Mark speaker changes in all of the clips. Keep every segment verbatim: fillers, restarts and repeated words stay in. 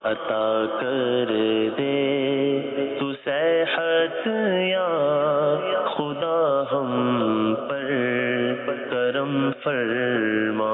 Speaker 1: عطا کر دے تو صحت یا خدا ہم پر کرم فرما.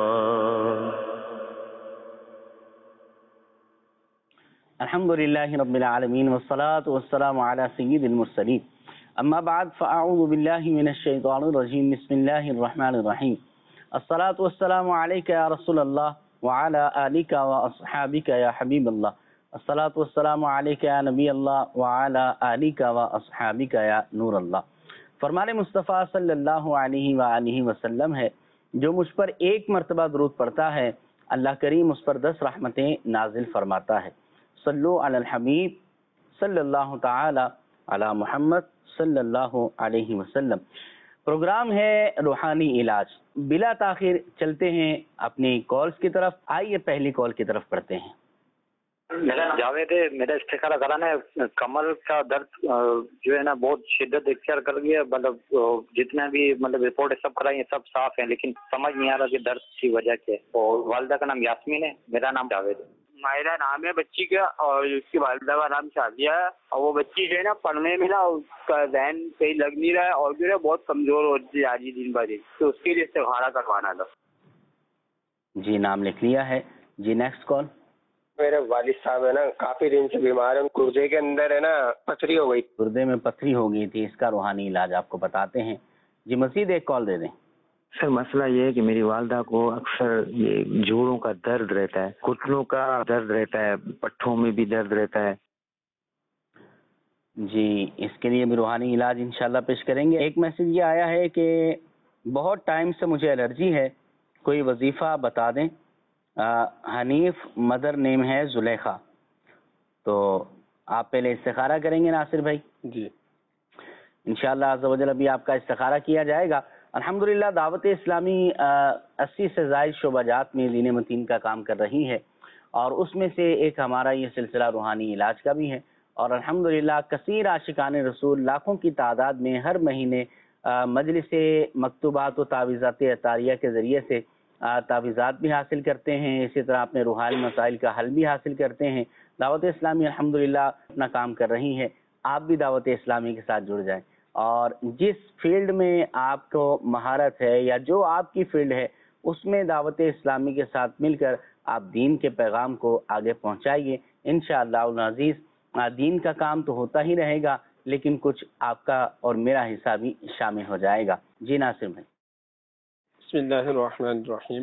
Speaker 2: الحمد للہ رب العالمین والصلاة والسلام علی سید المرسلین. اما بعد فاعوذ باللہ من الشیطان الرجیم. بسم اللہ الرحمن الرحیم. الصلاة والسلام علیک یا رسول اللہ وعلی آلک واصحابک یا حبیب اللہ. الصلاة والسلام علیک یا نبی اللہ وعلی آلک واصحابک یا نور اللہ. فرمان مصطفیٰ صلی اللہ علیہ وآلہ وسلم ہے جو مجھ پر ایک مرتبہ درود پڑھتا ہے اللہ کریم اس پر دس رحمتیں نازل فرماتا ہے. صلو علی الحبیب صلی اللہ تعالی علی محمد صلی اللہ علیہ وسلم. پروگرام ہے روحانی علاج. بلا تاخیر چلتے ہیں اپنی کالز کی طرف. آئیے پہلی کال کی طرف پڑھتے ہیں.
Speaker 3: میرا نام جاوید ہے. میرا استخارہ کرانا ہے. کمر کا درد جو ہے نا بہت شدت اختیار کر گیا. مطلب جتنا بھی مطلب رپورٹ سب کرائی ہیں سب صاف ہیں لیکن سمجھ نہیں آ رہا کہ درد کی وجہ کیا ہے. اور والدہ کا نام یاسمین ہے. میرا نام جاوید ہے.
Speaker 4: ماہرہ نام ہے بچی کا اور اس کی والدہ کا نام شادیہ ہے. اور وہ بچی جو ہے نا پڑھنے میں نا اس کا ذہن صحیح لگ نہیں رہا ہے اور جو ہے بہت کمزور ہوتی جا رہی ہے دن بہ دن. تو اس کے لیے استخارہ کروانا تھا.
Speaker 2: جی نام لکھ لیا ہے. جی نیکسٹ کال.
Speaker 5: میرے والد صاحب ہے نا کافی دن سے بیمار ہیں. گردے کے اندر ہے نا پتھری ہو گئی.
Speaker 2: گردے میں پتھری ہو گئی تھی. اس کا روحانی علاج آپ کو بتاتے ہیں. جی مزید ایک کال دے دیں.
Speaker 6: سر مسئلہ یہ ہے کہ میری والدہ کو اکثر یہ جوڑوں کا درد رہتا ہے, گھٹنوں کا درد رہتا ہے, پٹھوں میں بھی درد رہتا ہے.
Speaker 2: جی اس کے لیے بھی روحانی علاج انشاءاللہ پیش کریں گے. ایک میسج یہ آیا ہے کہ بہت ٹائم سے مجھے الرجی ہے, کوئی وظیفہ بتا دیں. حنیف مدر نیم ہے زلیخا. تو آپ پہلے استخارہ کریں گے ناصر بھائی؟
Speaker 5: جی
Speaker 2: انشاءاللہ عز و جل ابھی آپ کا استخارہ کیا جائے گا. الحمدللہ دعوت اسلامی اسی سے زائد شعبہ جات میں دین متین کا کام کر رہی ہے اور اس میں سے ایک ہمارا یہ سلسلہ روحانی علاج کا بھی ہے. اور الحمدللہ کثیر عاشقان رسول لاکھوں کی تعداد میں ہر مہینے مجلس مکتوبات و تعویذات عطاریہ کے ذریعے سے تعویذات بھی حاصل کرتے ہیں. اسی طرح اپنے روحانی مسائل کا حل بھی حاصل کرتے ہیں. دعوت اسلامی الحمدللہ اپنا کام کر رہی ہے. آپ بھی دعوت اسلامی کے ساتھ جڑ جائیں اور جس فیلڈ میں آپ کو مہارت ہے یا جو آپ کی فیلڈ ہے اس میں دعوت اسلامی کے ساتھ مل کر آپ دین کے پیغام کو آگے پہنچائیے. انشاءاللہ العزیز دین کا کام تو ہوتا ہی رہے گا لیکن کچھ آپ کا اور میرا حصہ بھی شامل ہو جائے گا. جی ناصر بھائی.
Speaker 5: بسم اللہ الرحمن الرحیم.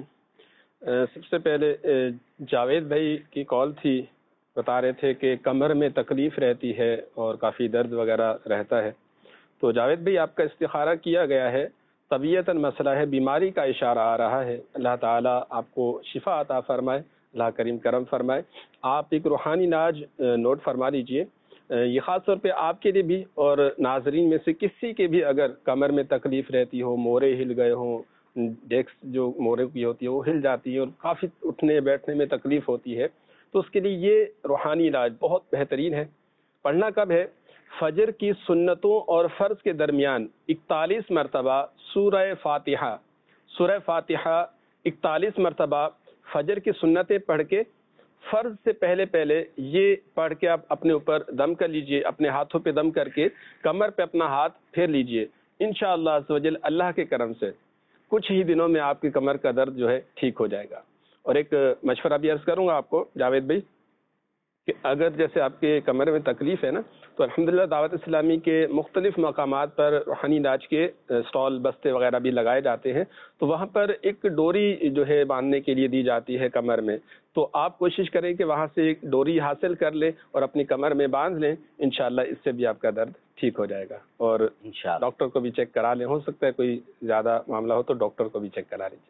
Speaker 5: سب سے پہلے جاوید بھائی کی کال تھی, بتا رہے تھے کہ کمر میں تکلیف رہتی ہے اور کافی درد وغیرہ رہتا ہے. تو جاوید بھائی آپ کا استخارہ کیا گیا ہے, طبیعتاً مسئلہ ہے, بیماری کا اشارہ آ رہا ہے. اللہ تعالیٰ آپ کو شفا عطا فرمائے, اللہ کریم کرم فرمائے. آپ ایک روحانی علاج نوٹ فرما لیجئے. یہ خاص طور پہ آپ کے لیے بھی اور ناظرین میں سے کسی کے بھی اگر کمر میں تکلیف رہتی ہو, مورے ہل گئے ہوں, ڈیسک جو مورے کی ہوتی ہے وہ ہل جاتی ہے اور کافی اٹھنے بیٹھنے میں تکلیف ہوتی ہے, تو اس کے لیے یہ روحانی علاج بہت بہترین ہے. پڑھنا کب ہے؟ فجر کی سنتوں اور فرض کے درمیان اکتالیس مرتبہ سورہ فاتحہ سورہ فاتحہ اکتالیس مرتبہ فجر کی سنتیں پڑھ کے فرض سے پہلے پہلے یہ پڑھ کے آپ اپنے اوپر دم کر لیجئے, اپنے ہاتھوں پہ دم کر کے کمر پہ اپنا ہاتھ پھیر لیجئے. انشاءاللہ عز و جل اللہ کے کرم سے کچھ ہی دنوں میں آپ کی کمر کا درد جو ہے ٹھیک ہو جائے گا. اور ایک مشورہ بھی عرض کروں گا آپ کو جاوید بھائی کہ اگر جیسے آپ کے کمر میں تکلیف ہے نا, تو الحمدللہ دعوت اسلامی کے مختلف مقامات پر روحانی علاج کے اسٹال بستے وغیرہ بھی لگائے جاتے ہیں. تو وہاں پر ایک ڈوری جو ہے باندھنے کے لیے دی جاتی ہے کمر میں, تو آپ کوشش کریں کہ وہاں سے ایک ڈوری حاصل کر لیں اور اپنی کمر میں باندھ لیں. انشاءاللہ اس سے بھی آپ کا درد ٹھیک ہو جائے گا. اور ڈاکٹر کو بھی چیک کرا لیں, ہو سکتا ہے کوئی زیادہ معاملہ ہو تو ڈاکٹر کو بھی چیک کرا لیجیے.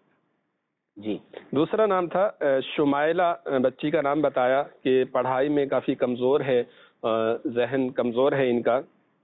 Speaker 2: جی
Speaker 5: دوسرا نام تھا شمائلہ, بچی کا نام بتایا کہ پڑھائی میں کافی کمزور ہے, ذہن کمزور ہے ان کا.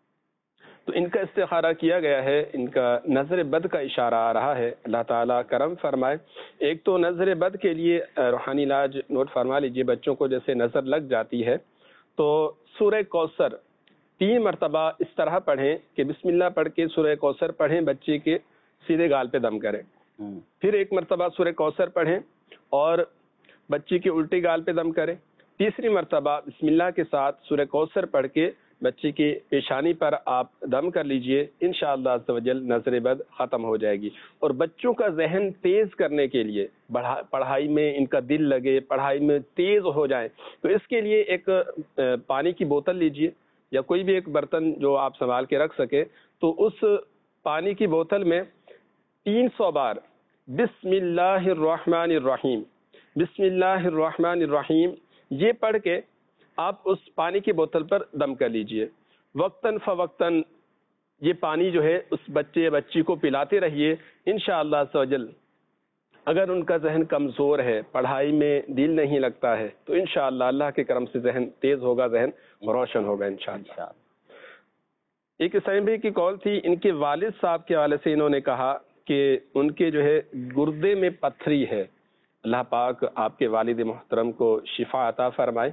Speaker 5: تو ان کا استخارہ کیا گیا ہے, ان کا نظر بد کا اشارہ آ رہا ہے. اللہ تعالیٰ کرم فرمائے. ایک تو نظر بد کے لیے روحانی علاج نوٹ فرما لیجئے. بچوں کو جیسے نظر لگ جاتی ہے تو سورہ کوثر تین مرتبہ اس طرح پڑھیں کہ بسم اللہ پڑھ کے سورہ کوثر پڑھیں, بچے کے سیدھے گال پہ دم کریں. پھر ایک مرتبہ سورہ کوثر پڑھیں اور بچی کے الٹی گال پہ دم کریں. تیسری مرتبہ بسم اللہ کے ساتھ سورہ کوثر پڑھ کے بچے کی پیشانی پر آپ دم کر لیجئے، انشاءاللہ عز و جل نظر بد ختم ہو جائے گی۔ اور بچوں کا ذہن تیز کرنے کے لیے، پڑھائی میں ان کا دل لگے، پڑھائی میں تیز ہو جائیں، تو اس کے لیے ایک پانی کی بوتل لیجئے یا کوئی بھی ایک برتن جو آپ سنبھال کے رکھ سکے، تو اس پانی کی بوتل میں تین سو بار بسم اللہ الرحمن الرحیم بسم اللہ الرحمن الرحیم یہ پڑھ کے آپ اس پانی کی بوتل پر دم کر لیجئے۔ وقتاً فوقتاً یہ پانی جو ہے اس بچے یا بچی کو پلاتے رہیے، انشاءاللہ عز و جل۔ اگر ان کا ذہن کمزور ہے، پڑھائی میں دل نہیں لگتا ہے، تو انشاءاللہ اللہ کے کرم سے ذہن تیز ہوگا، ذہن روشن ہوگا انشاءاللہ۔ ایک اسلام بھائی کی کال تھی، ان کے والد صاحب کے حوالے سے انہوں نے کہا کہ ان کے جو ہے گردے میں پتھری ہے۔ اللہ پاک آپ کے والد محترم کو شفا عطا فرمائے۔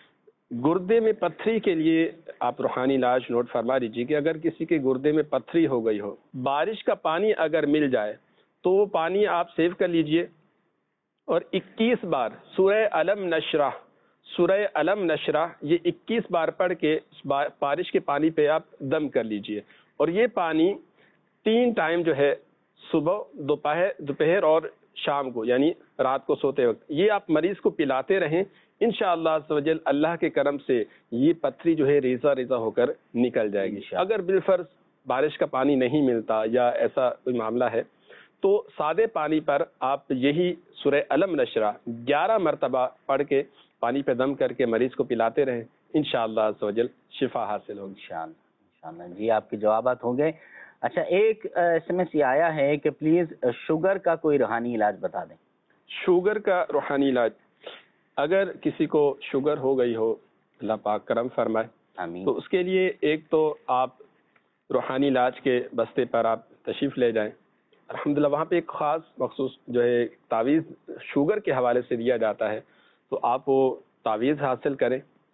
Speaker 5: گردے میں پتھری کے لیے آپ روحانی علاج نوٹ فرما لیجیے کہ اگر کسی کے گردے میں پتھری ہو گئی ہو، بارش کا پانی اگر مل جائے تو وہ پانی آپ سیو کر لیجئے اور اکیس بار سورہ علم نشرح سورہ علم نشرح یہ اکیس بار پڑھ کے بارش کے پانی پہ آپ دم کر لیجئے۔ اور یہ پانی تین ٹائم جو ہے، صبح، دوپہر دوپہر اور شام کو، یعنی رات کو سوتے وقت، یہ آپ مریض کو پلاتے رہیں، انشاءاللہ عز و جل اللہ کے کرم سے یہ پتھری جو ہے ریزہ ریزہ ہو کر نکل جائے گی۔ اگر بالفرض بارش کا پانی نہیں ملتا یا ایسا کوئی معاملہ ہے تو سادے پانی پر آپ یہی سورہ علم نشرح گیارہ مرتبہ پڑھ کے پانی پہ دم کر کے مریض کو پلاتے رہیں، انشاءاللہ عز و جل شفا حاصل ہوگی۔
Speaker 2: انشاءاللہ انشاءاللہ جی آپ کے جوابات ہوں گے۔ اچھا، ایک ایس ایم ایس یہ آیا ہے کہ پلیز شوگر کا کوئی روحانی علاج بتا دیں۔
Speaker 5: شوگر کا روحانی علاج، اگر کسی کو شوگر ہو گئی ہو، اللہ پاک کرم فرمائے،
Speaker 2: آمین،
Speaker 5: تو اس کے لیے ایک تو آپ روحانی علاج کے بستے پر آپ تشریف لے جائیں۔ الحمدللہ وہاں پہ ایک خاص مخصوص جو ہے تعویذ شوگر کے حوالے سے دیا جاتا ہے، تو آپ وہ تعویذ حاصل کریں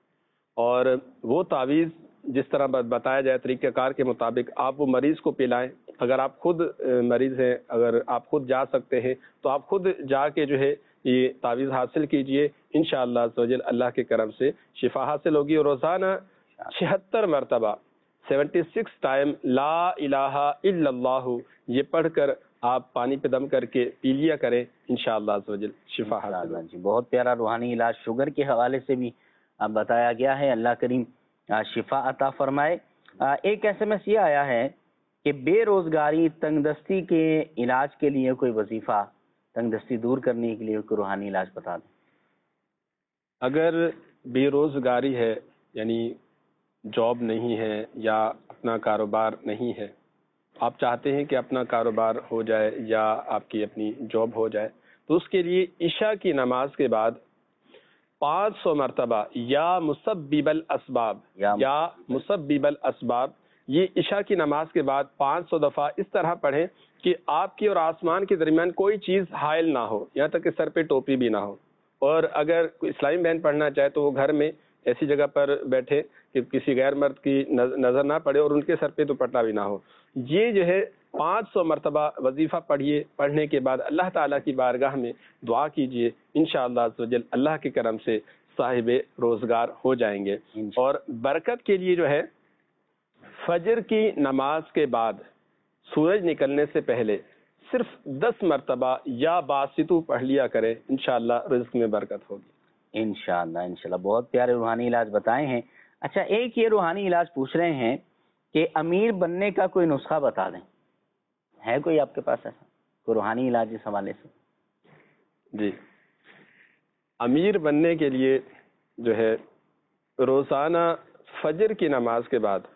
Speaker 5: اور وہ تعویذ جس طرح بتایا جائے طریقہ کار کے مطابق آپ وہ مریض کو پلائیں۔ اگر آپ خود مریض ہیں، اگر آپ خود جا سکتے ہیں تو آپ خود جا کے جو ہے یہ تعویذ حاصل کیجئے، انشاءاللہ عز و جل اللہ کے کرم سے شفا حاصل ہوگی۔ اور روزانہ چھہتر مرتبہ سیونٹی سکس ٹائم لا الہ الا اللہ یہ پڑھ کر آپ پانی پہ دم کر کے پی لیا کریں، انشاءاللہ عز و جل شفا حاصل ہوگی۔
Speaker 2: جی بہت پیارا روحانی علاج شوگر کے حوالے سے بھی بتایا گیا ہے، اللہ کریم شفا عطا فرمائے۔ ایک ایس ایم ایس یہ آیا ہے کہ بے روزگاری تنگ دستی کے علاج کے لیے کوئی وظیفہ، تنگ دستی دور کرنے کے لیے کوئی روحانی علاج بتا دیں۔
Speaker 5: اگر بے روزگاری ہے، یعنی جاب نہیں ہے یا اپنا کاروبار نہیں ہے، آپ چاہتے ہیں کہ اپنا کاروبار ہو جائے یا آپ کی اپنی جاب ہو جائے، تو اس کے لیے عشاء کی نماز کے بعد پانچ سو مرتبہ یا مسبب الاسباب یا مسبب الاسباب یہ عشاء کی نماز کے بعد پانچ سو دفعہ اس طرح پڑھیں کہ آپ کی اور آسمان کے درمیان کوئی چیز حائل نہ ہو، یہاں تک کہ سر پہ ٹوپی بھی نہ ہو۔ اور اگر کوئی اسلامی بہن پڑھنا چاہے تو وہ گھر میں ایسی جگہ پر بیٹھے کہ کسی غیر مرد کی نظر نہ پڑے اور ان کے سر پہ دوپٹہ بھی نہ ہو۔ یہ جو ہے پانچ سو مرتبہ وظیفہ پڑھیے، پڑھنے کے بعد اللہ تعالیٰ کی بارگاہ میں دعا کیجیے، انشاءاللہ عز و جل اللہ کے کرم سے صاحب روزگار ہو جائیں گے۔ اور برکت کے لیے جو ہے فجر کی نماز کے بعد سورج نکلنے سے پہلے صرف دس مرتبہ یا باسطو پڑھ لیا کرے، انشاءاللہ رزق میں برکت ہوگی۔
Speaker 2: انشاءاللہ انشاءاللہ بہت پیارے روحانی علاج بتائے ہیں۔ اچھا، ایک یہ روحانی علاج پوچھ رہے ہیں کہ امیر بننے کا کوئی نسخہ بتا دیں، ہے کوئی آپ کے پاس ایسا کوئی روحانی علاج اس حوالے سے؟
Speaker 5: جی، امیر بننے کے لیے جو ہے روزانہ فجر کی نماز کے بعد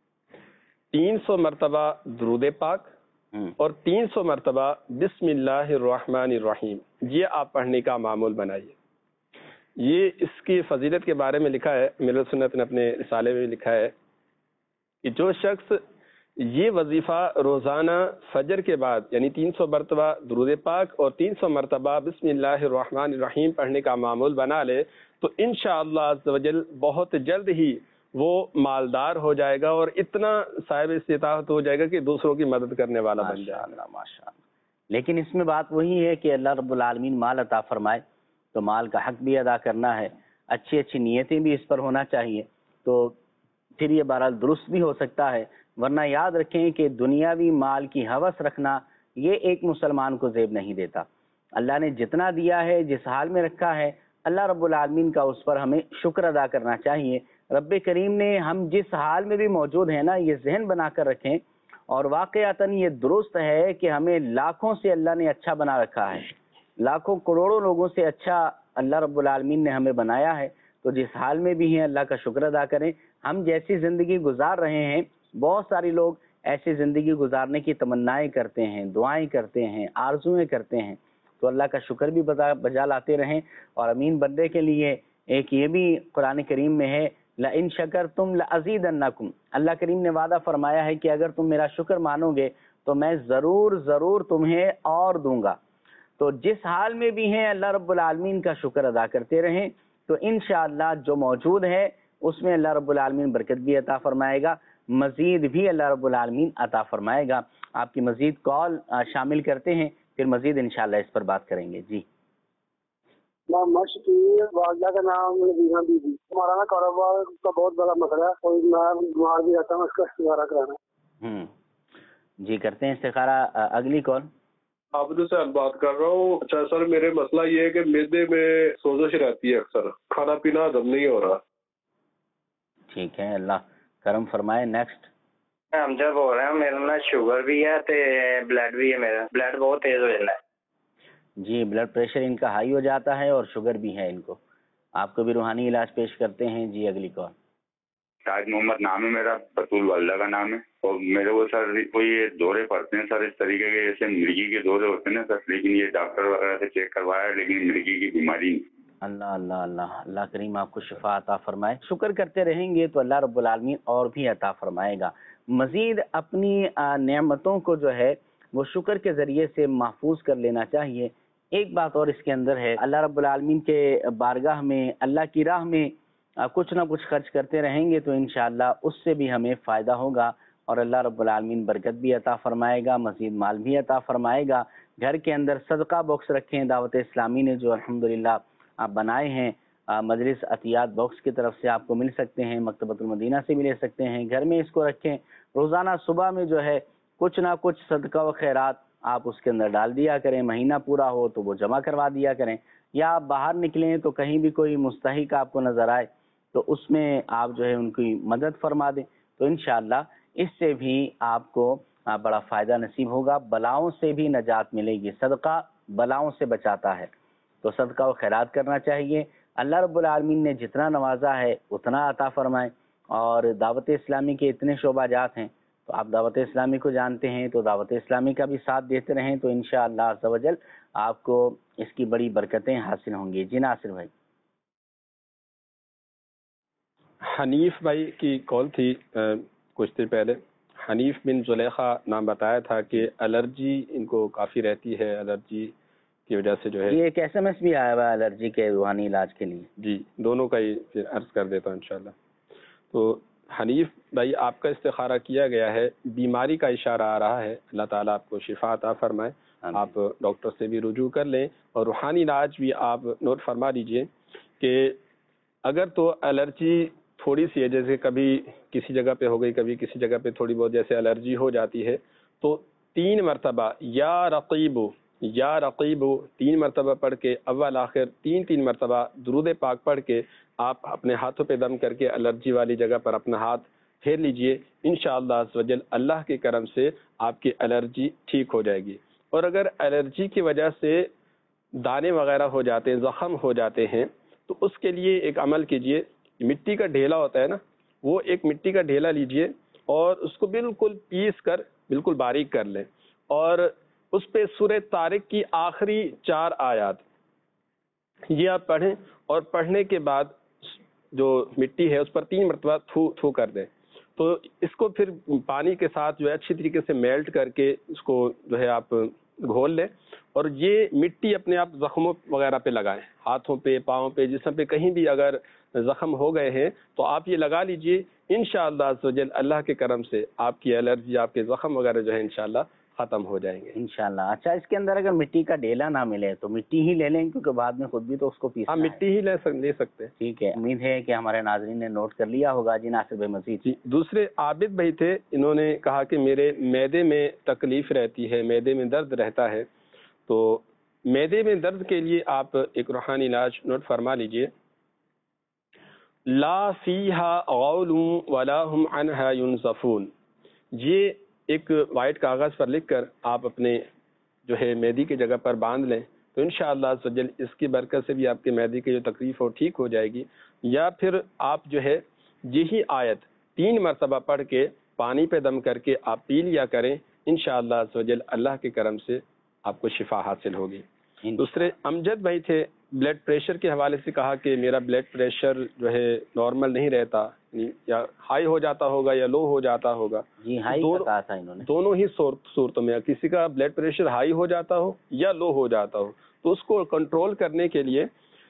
Speaker 5: تین سو مرتبہ درود پاک اور تین سو مرتبہ بسم اللہ الرحمن الرحیم یہ آپ پڑھنے کا معمول بنائیے۔ یہ اس کی فضیلت کے بارے میں لکھا ہے، ملت سنت نے اپنے رسالے میں لکھا ہے کہ جو شخص یہ وظیفہ روزانہ فجر کے بعد یعنی تین سو مرتبہ درود پاک اور تین سو مرتبہ بسم اللہ الرحمن الرحیم پڑھنے کا معمول بنا لے تو انشاءاللہ عز و جل بہت جلد ہی وہ مالدار ہو جائے گا اور اتنا صاحب استطاعت ہو جائے گا کہ دوسروں کی مدد کرنے والا بن جائے گا۔
Speaker 2: ماشاءاللہ۔ لیکن اس میں بات وہی ہے کہ اللہ رب العالمین مال عطا فرمائے تو مال کا حق بھی ادا کرنا ہے۔ اچھی اچھی نیتیں بھی اس پر ہونا چاہیے، تو پھر یہ بہرحال درست بھی ہو سکتا ہے. ورنہ یاد رکھیں کہ دنیاوی مال کی ہوس رکھنا یہ ایک مسلمان کو زیب نہیں دیتا. اللہ نے جتنا دیا ہے، جس حال میں رکھا ہے، اللہ رب العالمین کا اس پر ہمیں شکر ادا کرنا چاہیے. رب کریم نے ہم جس حال میں بھی موجود ہیں نا، یہ ذہن بنا کر رکھیں، اور واقعتاً یہ درست ہے کہ ہمیں لاکھوں سے اللہ نے اچھا بنا رکھا ہے، لاکھوں کروڑوں لوگوں سے اچھا اللہ رب العالمین نے ہمیں بنایا ہے. تو جس حال میں بھی ہیں اللہ کا شکر ادا کریں. ہم جیسی زندگی گزار رہے ہیں، بہت سارے لوگ ایسی زندگی گزارنے کی تمنائیں کرتے ہیں، دعائیں کرتے ہیں، آرزویں کرتے ہیں. تو اللہ کا شکر بھی بجا لاتے رہیں. اور امین بندے کے لیے ایک یہ بھی قرآن کریم میں ہے، لَإِن شَكَرْتُمْ لَأَزِيدَنَّكُمْ. اللہ کریم نے وعدہ فرمایا ہے کہ اگر تم میرا شکر مانو گے تو میں ضرور ضرور تمہیں اور دوں گا. تو جس حال میں بھی ہیں اللہ رب العالمین کا شکر ادا کرتے رہیں، تو انشاءاللہ جو موجود ہے اس میں اللہ رب العالمین برکت بھی عطا فرمائے گا، مزید بھی اللہ رب العالمین عطا فرمائے گا. آپ کی مزید کال شامل کرتے ہیں، پھر مزید انشاءاللہ اس پر بات کریں گے. جی
Speaker 7: والدہ کا نام بینا بی بی. ہمارا نا کاروبار کا بہت بڑا مسئلہ ہے، اور میں بیمار بھی رہتا ہوں، اس کا استخارہ کرانا.
Speaker 2: ہوں جی کرتے ہیں استخارہ. اگلی کال.
Speaker 8: عابد سے بات کر رہا ہوں. اچھا سر، میرے مسئلہ یہ ہے کہ معدے میں سوزش رہتی ہے، اکثر کھانا پینا ہضم نہیں ہو رہا.
Speaker 2: ٹھیک ہے، اللہ کرم فرمائے. نیکسٹ.
Speaker 9: ہم جب ہو رہے ہیں، میرا نا شوگر بھی ہے تے بلڈ بھی ہے، میرا بلڈ بہت تیز ہو جاتا ہے.
Speaker 2: جی بلڈ پریشر ان کا ہائی ہو جاتا ہے اور شوگر بھی ہے ان کو. آپ کو بھی روحانی علاج پیش کرتے ہیں. جی اگلی کال.
Speaker 10: شاہد محمد نام ہے میرا، بطول والدہ کا نام ہے. اور میرے وہ سر وہ یہ دورے پڑتے ہیں سر، اس طریقے کے جیسے مرگی کے دورے ہوتے ہیں نا سر، لیکن یہ ڈاکٹر وغیرہ سے چیک کروایا ہے لیکن مرگی کی بیماری نہیں.
Speaker 2: اللہ اللہ اللہ اللہ کریم آپ کو شفا عطا فرمائے. شکر کرتے رہیں گے تو اللہ رب العالمین اور بھی عطا فرمائے گا. مزید اپنی نعمتوں کو جو ہے وہ شکر کے ذریعے سے محفوظ کر لینا چاہیے. ایک بات اور اس کے اندر ہے، اللہ رب العالمین کے بارگاہ میں، اللہ کی راہ میں کچھ نہ کچھ خرچ کرتے رہیں گے تو انشاءاللہ اس سے بھی ہمیں فائدہ ہوگا، اور اللہ رب العالمین برکت بھی عطا فرمائے گا، مزید مال بھی عطا فرمائے گا. گھر کے اندر صدقہ باکس رکھیں. دعوت اسلامی نے جو الحمدللہ آپ بنائے ہیں، مجلس عطیات باکس کی طرف سے آپ کو مل سکتے ہیں، مکتبۃ المدینہ سے بھی لے سکتے ہیں. گھر میں اس کو رکھیں. روزانہ صبح میں جو ہے کچھ نہ کچھ صدقہ و خیرات آپ اس کے اندر ڈال دیا کریں. مہینہ پورا ہو تو وہ جمع کروا دیا کریں، یا آپ باہر نکلیں تو کہیں بھی کوئی مستحق آپ کو نظر آئے تو اس میں آپ جو ہے ان کی مدد فرما دیں. تو انشاءاللہ اس سے بھی آپ کو بڑا فائدہ نصیب ہوگا، بلاؤں سے بھی نجات ملے گی. صدقہ بلاؤں سے بچاتا ہے، تو صدقہ و خیرات کرنا چاہیے. اللہ رب العالمین نے جتنا نوازا ہے اتنا عطا فرمائے. اور دعوت اسلامی کے اتنے شعبہ جات ہیں، تو آپ دعوت اسلامی کو جانتے ہیں، تو دعوت اسلامی کا بھی ساتھ دیتے رہیں تو انشاءاللہ عز و جل آپ کو اس کی بڑی برکتیں حاصل ہوں گی. جی ناصر بھائی.
Speaker 5: حنیف بھائی کی کال تھی کچھ دیر پہلے. حنیف بن زلیخا نام بتایا تھا کہ الرجی ان کو کافی رہتی ہے، الرجی کی وجہ سے جو ہے.
Speaker 2: یہ ایک ایس ایم ایس بھی آیا ہوا ہے الرجی کے روحانی علاج کے لیے.
Speaker 5: جی دونوں کا ہی پھر عرض کر دیتا ہوں انشاءاللہ. تو حنیف بھائی آپ کا استخارہ کیا گیا ہے، بیماری کا اشارہ آ رہا ہے. اللہ تعالیٰ آپ کو شفا عطا فرمائے. آپ ڈاکٹر سے بھی رجوع کر لیں اور روحانی علاج بھی آپ نوٹ فرما لیجئے کہ اگر تو الرجی تھوڑی سی ہے، جیسے کبھی کسی جگہ پہ ہو گئی، کبھی کسی جگہ پہ تھوڑی بہت جیسے الرجی ہو جاتی ہے، تو تین مرتبہ یا رقیب یا رقیب تین مرتبہ پڑھ کے اول آخر تین تین مرتبہ درود پاک پڑھ کے آپ اپنے ہاتھوں پہ دم کر کے الرجی والی جگہ پر اپنا ہاتھ پھیر لیجئے. انشاءاللہ عز و جل اللہ کے کرم سے آپ کی الرجی ٹھیک ہو جائے گی. اور اگر الرجی کی وجہ سے دانے وغیرہ ہو جاتے ہیں، زخم ہو جاتے ہیں، تو اس کے لیے ایک عمل کیجئے. مٹی کا ڈھیلا ہوتا ہے نا، وہ ایک مٹی کا ڈھیلا لیجئے اور اس کو بالکل پیس کر بالکل باریک کر لیں، اور اس پہ سورہ طارق کی آخری چار آیات یہ آپ پڑھیں، اور پڑھنے کے بعد جو مٹی ہے اس پر تین مرتبہ تھو تھو کر دیں. تو اس کو پھر پانی کے ساتھ جو ہے اچھی طریقے سے میلٹ کر کے اس کو جو ہے آپ گھول لیں، اور یہ مٹی اپنے آپ زخموں وغیرہ پہ لگائیں، ہاتھوں پہ، پاؤں پہ، جسم پہ کہیں بھی اگر زخم ہو گئے ہیں تو آپ یہ لگا لیجئے. انشاءاللہ عز و جل اللہ کے کرم سے آپ کی الرجی، آپ کے زخم وغیرہ جو ہے انشاءاللہ ختم ہو جائیں گے
Speaker 2: انشاءاللہ۔ اچھا، اس کے اندر اگر مٹی کا ڈیلا نہ ملے تو مٹی ہی لے لیں، کیونکہ بعد میں خود بھی تو اس کو پیسنا
Speaker 5: ہاں
Speaker 2: ہے۔
Speaker 5: مٹی ہی لے سک لے سکتے ہیں۔
Speaker 2: ٹھیک ہے، امید ہے کہ ہمارے ناظرین نے نوٹ کر لیا ہوگا۔ جی ناصر بھائی مزید۔
Speaker 5: جی دوسرے عابد بھائی تھے، انہوں نے کہا کہ میرے معدے میں تکلیف رہتی ہے، معدے میں درد رہتا ہے، تو معدے میں درد کے لیے آپ ایک روحانی علاج نوٹ فرما لیجئے۔ لا فیہا غول ولا ہم عنہا ینزفون، یہ ایک وائٹ کاغذ پر لکھ کر آپ اپنے جو ہے معدے کی جگہ پر باندھ لیں تو انشاءاللہ عز و جل اس کی برکت سے بھی آپ کے معدے کی جو تکلیف ہو ٹھیک ہو جائے گی۔ یا پھر آپ جو ہے یہی آیت تین مرتبہ پڑھ کے پانی پہ دم کر کے آپ پی لیا کریں، انشاءاللہ عز و جل اللہ کے کرم سے آپ کو شفا حاصل ہوگی۔ دوسرے امجد بھائی تھے، بلڈ پریشر کے حوالے سے کہا کہ میرا بلڈ پریشر جو ہے نارمل نہیں رہتا، یا ہائی ہو جاتا ہوگا یا لو ہو جاتا ہوگا۔
Speaker 2: جی ہائی کا کہا تھا انہوں نے۔
Speaker 5: دونوں ہی صورتوں میں کسی کا بلڈ پریشر ہائی ہو جاتا ہو یا لو ہو جاتا ہو تو اس کو کنٹرول کرنے کے لیے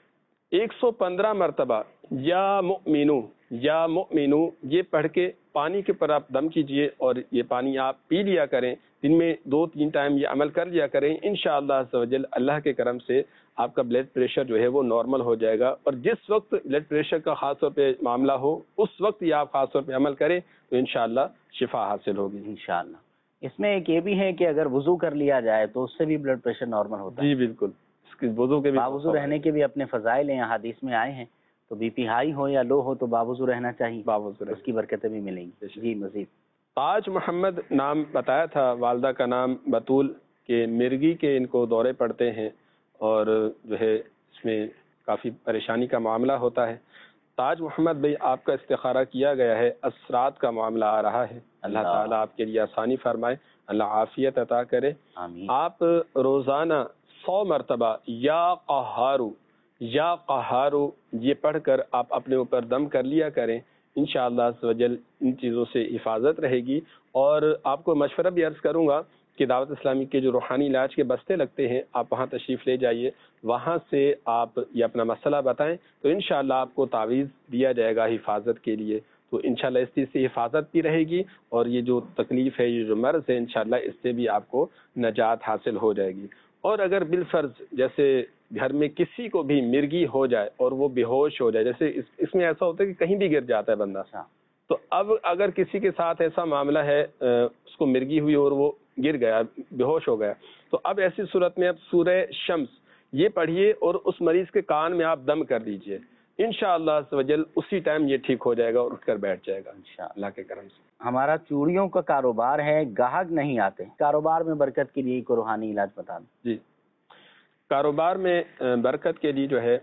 Speaker 5: ایک سو پندرہ مرتبہ یا مؤمنو یا مؤمنو یہ پڑھ کے پانی کے پر آپ دم کیجئے اور یہ پانی آپ پی لیا کریں، دن میں دو تین ٹائم یہ عمل کر لیا کریں، انشاءاللہ عز و جل اللہ کے کرم سے آپ کا بلڈ پریشر جو ہے وہ نارمل ہو جائے گا۔ اور جس وقت بلڈ پریشر کا خاص طور پہ معاملہ ہو اس وقت یہ آپ خاص طور پہ عمل کریں تو انشاءاللہ شفا حاصل ہوگی
Speaker 2: انشاءاللہ۔ اس میں ایک یہ بھی ہے کہ اگر وضو کر لیا جائے تو اس سے بھی بلڈ پریشر نارمل ہوتا ہے۔
Speaker 5: جی بالکل، اس کی وضو کے بھی
Speaker 2: باوضو رہنے کے بھی اپنے فضائل ہیں، حدیث میں آئے ہیں، تو بی پی ہائی ہو یا لو ہو تو باوضو رہنا چاہیے،
Speaker 5: باوضو
Speaker 2: اس کی برکتیں بھی ملیں گی۔ جی مزید۔
Speaker 5: تاج محمد نام بتایا تھا، والدہ کا نام بطول، کہ مرگی کے ان کو دورے پڑتے ہیں اور جو ہے اس میں کافی پریشانی کا معاملہ ہوتا ہے۔ تاج محمد بھائی آپ کا استخارہ کیا گیا ہے، اسرات کا معاملہ آ رہا ہے، اللہ تعالیٰ آپ کے لیے آسانی فرمائے، اللہ عافیت عطا کرے۔
Speaker 2: آمین۔
Speaker 5: آپ روزانہ سو مرتبہ یا قہارو یا قہارو یہ پڑھ کر آپ اپنے اوپر دم کر لیا کریں، انشاءاللہ عز و جل ان چیزوں سے حفاظت رہے گی۔ اور آپ کو مشورہ بھی عرض کروں گا کہ دعوت اسلامی کے جو روحانی علاج کے بستے لگتے ہیں آپ وہاں تشریف لے جائیے، وہاں سے آپ یہ اپنا مسئلہ بتائیں تو انشاءاللہ آپ کو تعویذ دیا جائے گا حفاظت کے لیے، تو انشاءاللہ اس چیز سے حفاظت بھی رہے گی اور یہ جو تکلیف ہے، یہ جو مرض ہے، انشاءاللہ اس سے بھی آپ کو نجات حاصل ہو جائے گی۔ اور اگر بالفرض جیسے گھر میں کسی کو بھی مرگی ہو جائے اور وہ بے ہوش ہو جائے، جیسے اس اس میں ایسا ہوتا ہے کہ کہیں بھی گر جاتا ہے بندہ، تو اب اگر کسی کے ساتھ ایسا معاملہ ہے اس کو مرگی ہوئی اور وہ گر گیا، بے ہوش ہو گیا، تو اب ایسی صورت میں اب سورہ شمس یہ پڑھیے اور اس مریض کے کان میں آپ دم کر دیجئے، انشاءاللہ عز و جل اسی ٹائم یہ ٹھیک ہو جائے گا اور اٹھ کر بیٹھ جائے گا انشاءاللہ اللہ کے کرم سے۔
Speaker 2: ہمارا چوڑیوں کا کاروبار ہے، گاہک نہیں آتے، کاروبار میں برکت کے لیے کوئی روحانی علاج بتا دیں۔
Speaker 5: جی کاروبار میں برکت کے لیے جو ہے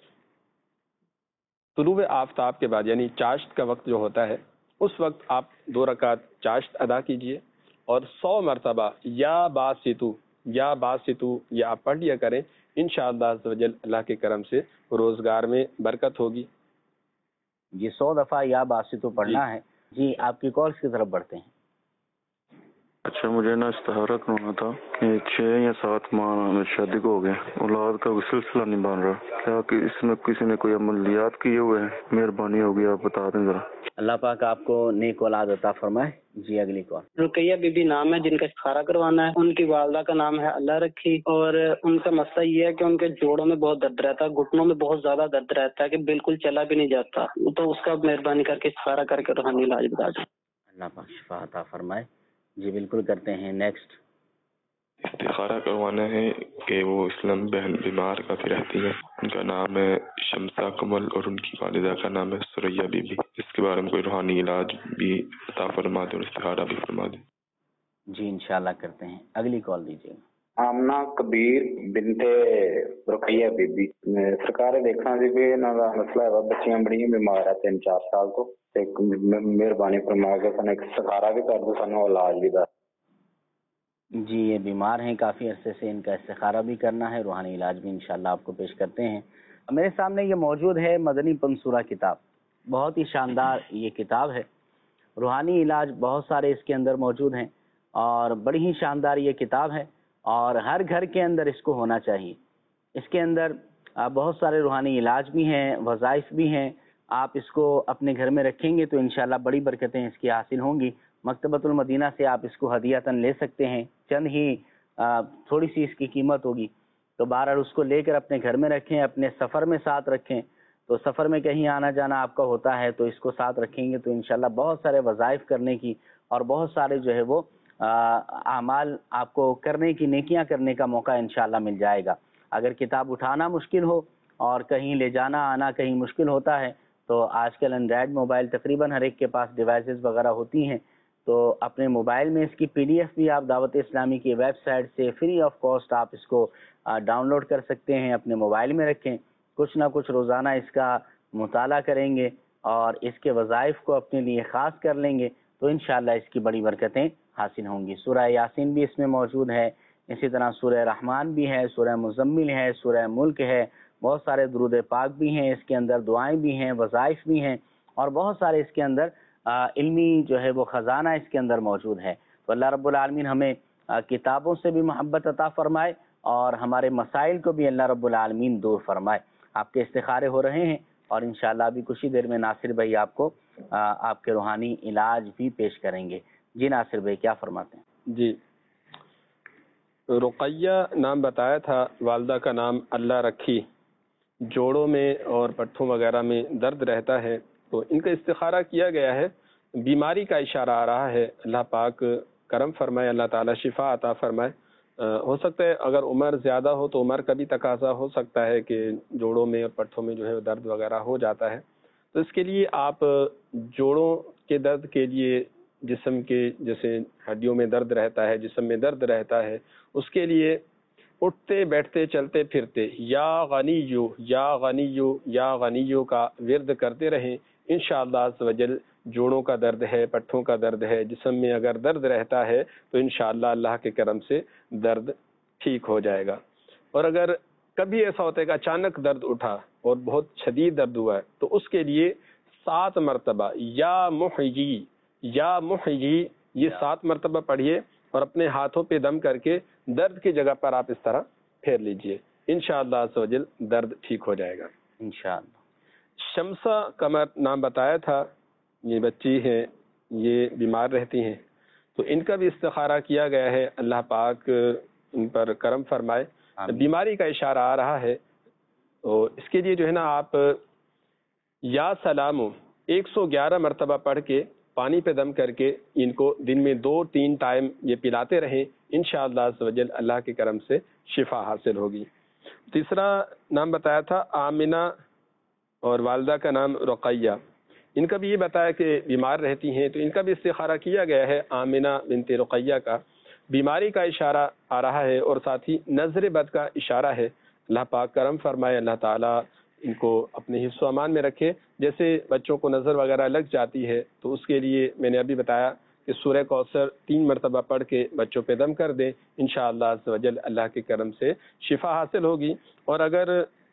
Speaker 5: طلوع آفتاب کے بعد یعنی چاشت کا وقت جو ہوتا ہے اس وقت آپ دو رکعت چاشت ادا کیجئے اور سو مرتبہ یا باسطو یا باسطو یہ آپ پڑھ لیا کریں، انشاءاللہ عز و جل اللہ کے کرم سے روزگار میں برکت ہوگی۔
Speaker 2: یہ سو دفعہ یا باسطو پڑھنا ہے۔ جی آپ کی کالز کی طرف بڑھتے ہیں۔
Speaker 11: اچھا مجھے نا استخارہ کروانا تھا، یہ چھ یا سات ماہ شادی کو ہو گئے، اولاد کا کوئی سلسلہ نہیں بن رہا، کیا کہ اس میں کسی نے کوئی عملیات کیے ہوئے ہیں؟ مہربانی ہوگی آپ بتا دیں ذرا۔
Speaker 2: اللہ پاک آپ کو نیک اولاد عطا فرمائے۔ جی اگلی کال۔
Speaker 12: رقیہ بی بی نام ہے، جن کا استخارہ کروانا ہے، ان کی والدہ کا نام ہے اللہ رکھی، اور ان کا مسئلہ یہ ہے کہ ان کے جوڑوں میں بہت درد رہتا ہے، گھٹنوں میں بہت زیادہ درد رہتا ہے کہ بالکل چلا بھی نہیں جاتا، تو اس کا مہربانی کر کے استخارہ کر کے روحانی علاج بتا دیں۔
Speaker 2: اللہ پاک شفا عطا فرمائے۔ جی بالکل کرتے ہیں۔ نیکسٹ۔
Speaker 13: استخارہ کروانا ہے کہ وہ اسلام بہن بیمار کافی رہتی ہے، ان کا نام ہے شمسہ کمل اور ان کی والدہ کا نام ہے سریہ بی بی، اس کے بارے میں کوئی روحانی علاج بھی عطا فرما دیں اور استخارہ بھی فرما دیں۔
Speaker 2: جی انشاءاللہ کرتے ہیں۔ اگلی کال دیجیے۔
Speaker 14: آمنہ کبیر بنت رقیہ بی بی، سرکار دیکھنا سی بھی انہاں دا مسئلہ ہے، بچیاں بڑی بیمار ہے تین چار سال تو، ایک مہربانی فرما کے سانو ایک استخارہ بھی کر دو، سانو علاج بھی دس۔
Speaker 2: جی یہ بیمار ہیں کافی عرصے سے، ان کا استخارہ بھی کرنا ہے، روحانی علاج بھی انشاءاللہ آپ کو پیش کرتے ہیں۔ میرے سامنے یہ موجود ہے مدنی پنصورہ کتاب، بہت ہی شاندار یہ کتاب ہے، روحانی علاج بہت سارے اس کے اندر موجود ہیں اور بڑی ہی شاندار یہ کتاب ہے اور ہر گھر کے اندر اس کو ہونا چاہیے۔ اس کے اندر بہت سارے روحانی علاج بھی ہیں، وظائف بھی ہیں، آپ اس کو اپنے گھر میں رکھیں گے تو انشاءاللہ بڑی برکتیں اس کی حاصل ہوں گی مکتبۃ المدینہ سے آپ اس کو ہدیتاً لے سکتے ہیں. چند ہی تھوڑی سی اس کی قیمت ہوگی. تو بہرحال اس کو لے کر اپنے گھر میں رکھیں, اپنے سفر میں ساتھ رکھیں. تو سفر میں کہیں آنا جانا آپ کا ہوتا ہے تو اس کو ساتھ رکھیں گے تو انشاءاللہ بہت سارے وظائف کرنے کی اور بہت سارے جو ہے وہ اعمال آپ کو کرنے کی, نیکیاں کرنے کا موقع انشاءاللہ مل جائے گا. اگر کتاب اٹھانا مشکل ہو اور کہیں لے جانا آنا کہیں مشکل ہوتا ہے تو آج کل اینڈرائڈ موبائل تقریباً ہر ایک کے پاس ڈیوائسز وغیرہ ہوتی ہیں. تو اپنے موبائل میں اس کی پی ڈی ایف بھی آپ دعوت اسلامی کی ویب سائٹ سے فری آف کاسٹ آپ اس کو ڈاؤن لوڈ کر سکتے ہیں, اپنے موبائل میں رکھیں. کچھ نہ کچھ روزانہ اس کا مطالعہ کریں گے اور اس کے وظائف کو اپنے لیے خاص کر لیں گے تو انشاءاللہ اس کی بڑی برکتیں حاصل ہوں گی. سورہ یاسین بھی اس میں موجود ہے, اسی طرح سورہ رحمان بھی ہے, سورہ مزمل ہے, سورہ ملک ہے, بہت سارے درود پاک بھی ہیں اس کے اندر, دعائیں بھی ہیں, وظائف بھی ہیں اور بہت سارے اس کے اندر علمی جو ہے وہ خزانہ اس کے اندر موجود ہے. تو اللہ رب العالمین ہمیں کتابوں سے بھی محبت عطا فرمائے اور ہمارے مسائل کو بھی اللہ رب العالمین دور فرمائے. آپ کے استخارے ہو رہے ہیں اور انشاءاللہ ابھی کچھ ہی دیر میں ناصر بھائی آپ کو آپ کے روحانی علاج بھی پیش کریں گے. جی ناصر بھائی کیا فرماتے ہیں؟
Speaker 5: جی, رقیہ نام بتایا تھا, والدہ کا نام اللہ رکھی. جوڑوں میں اور پٹھوں وغیرہ میں درد رہتا ہے تو ان کا استخارہ کیا گیا ہے. بیماری کا اشارہ آ رہا ہے, اللہ پاک کرم فرمائے, اللہ تعالیٰ شفا عطا فرمائے. ہو سکتا ہے اگر عمر زیادہ ہو تو عمر کا بھی تقاضا ہو سکتا ہے کہ جوڑوں میں اور پٹھوں میں جو ہے درد وغیرہ ہو جاتا ہے. تو اس کے لیے آپ جوڑوں کے درد کے لیے, جسم کے جیسے ہڈیوں میں درد رہتا ہے, جسم میں درد رہتا ہے, اس کے لیے اٹھتے بیٹھتے چلتے پھرتے یا غنیو یا غنیو یا غنیو کا ورد کرتے رہیں. انشاءاللہ عز وجل جوڑوں کا درد ہے, پٹھوں کا درد ہے, جسم میں اگر درد رہتا ہے تو انشاءاللہ اللہ کے کرم سے درد ٹھیک ہو جائے گا. اور اگر کبھی ایسا ہوتا ہے کہ اچانک درد اٹھا اور بہت شدید درد ہوا ہے تو اس کے لیے سات مرتبہ یا محیی یا محیی یہ سات مرتبہ پڑھیے اور اپنے ہاتھوں پہ دم کر کے درد کی جگہ پر آپ اس طرح پھیر لیجئے. انشاءاللہ عز وجل درد ٹھیک ہو جائے گا
Speaker 2: انشاءاللہ.
Speaker 5: شمسہ قمر نام بتایا تھا, یہ بچی ہیں, یہ بیمار رہتی ہیں تو ان کا بھی استخارہ کیا گیا ہے. اللہ پاک ان پر کرم فرمائے. بیماری کا اشارہ آ رہا ہے تو اس کے لیے جو ہے نا آپ یا سلام ایک سو گیارہ مرتبہ پڑھ کے پانی پہ دم کر کے ان کو دن میں دو تین ٹائم یہ پلاتے رہیں. انشاءاللہ عز وجل اللہ کے کرم سے شفا حاصل ہوگی. تیسرا نام بتایا تھا آمنہ اور والدہ کا نام رقیہ. ان کا بھی یہ بتایا کہ بیمار رہتی ہیں تو ان کا بھی استخارہ کیا گیا ہے آمنہ بنت رقیہ کا. بیماری کا اشارہ آ رہا ہے اور ساتھ ہی نظر بد کا اشارہ ہے. اللہ پاک کرم فرمائے, اللہ تعالیٰ ان کو اپنے حفظ و امان میں رکھے. جیسے بچوں کو نظر وغیرہ لگ جاتی ہے تو اس کے لیے میں نے ابھی بتایا کہ سورہ کوثر تین مرتبہ پڑھ کے بچوں پہ دم کر دیں. انشاءاللہ عز وجل اللہ کے کرم سے شفا حاصل ہوگی. اور اگر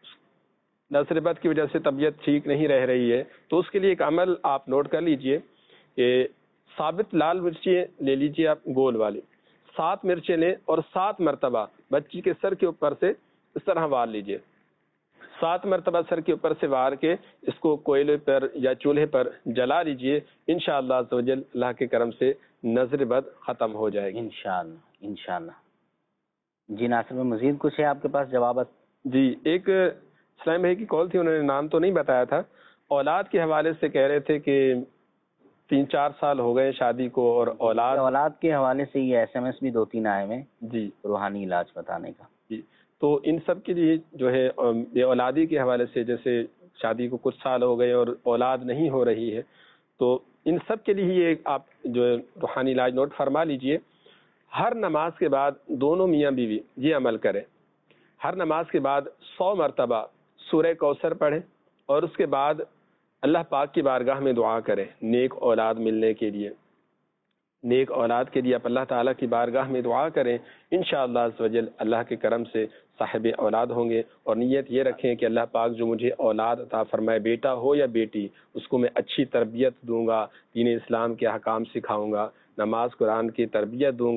Speaker 5: نظر بد کی وجہ سے طبیعت ٹھیک نہیں رہ رہی ہے تو اس کے لیے ایک عمل آپ نوٹ کر لیجئے کہ ثابت لال مرچیں لے لیجئے آپ گول والی, سات مرچیں لیں اور سات مرتبہ بچی کے سر کے اوپر سے اس طرح وار لیجئے. سات مرتبہ سر کے اوپر سے وار کے اس کو کوئلے پر یا چولہے پر جلا لیجئے. انشاءاللہ عز وجل اللہ کے کرم سے نظر بد ختم ہو جائے گی
Speaker 2: انشاءاللہ انشاءاللہ. جی ناصر میں مزید کچھ ہے آپ کے پاس جوابات؟
Speaker 5: جی, ایک اسلام بھائی کی کال تھی, انہوں نے نام تو نہیں بتایا تھا. اولاد کے حوالے سے کہہ رہے تھے کہ تین چار سال ہو گئے شادی کو اور اولاد
Speaker 2: اولاد کے حوالے سے یہ ایس ایم ایس بھی دو تین آئے ہوئے
Speaker 5: جی
Speaker 2: روحانی علاج بتانے کا.
Speaker 5: جی, تو ان سب کے لیے جو ہے بے اولادی کے حوالے سے, جیسے شادی کو کچھ سال ہو گئے اور اولاد نہیں ہو رہی ہے, تو ان سب کے لیے یہ آپ جو ہے روحانی علاج نوٹ فرما لیجئے. ہر نماز کے بعد دونوں میاں بیوی یہ عمل کریں. ہر نماز کے بعد سو مرتبہ سورہ کوثر پڑھیں اور اس کے بعد اللہ پاک کی بارگاہ میں دعا کریں نیک اولاد ملنے کے لیے. نیک اولاد کے لیے آپ اللہ تعالیٰ کی بارگاہ میں دعا کریں. انشاءاللہ عز وجل اللہ کے کرم سے صاحب اولاد ہوں گے. اور نیت یہ رکھیں کہ اللہ پاک جو مجھے اولاد عطا فرمائے, بیٹا ہو یا بیٹی, اس کو میں اچھی تربیت دوں گا, دین اسلام کے احکام سکھاؤں گا, نماز قرآن کی تربیت دوں گا. تو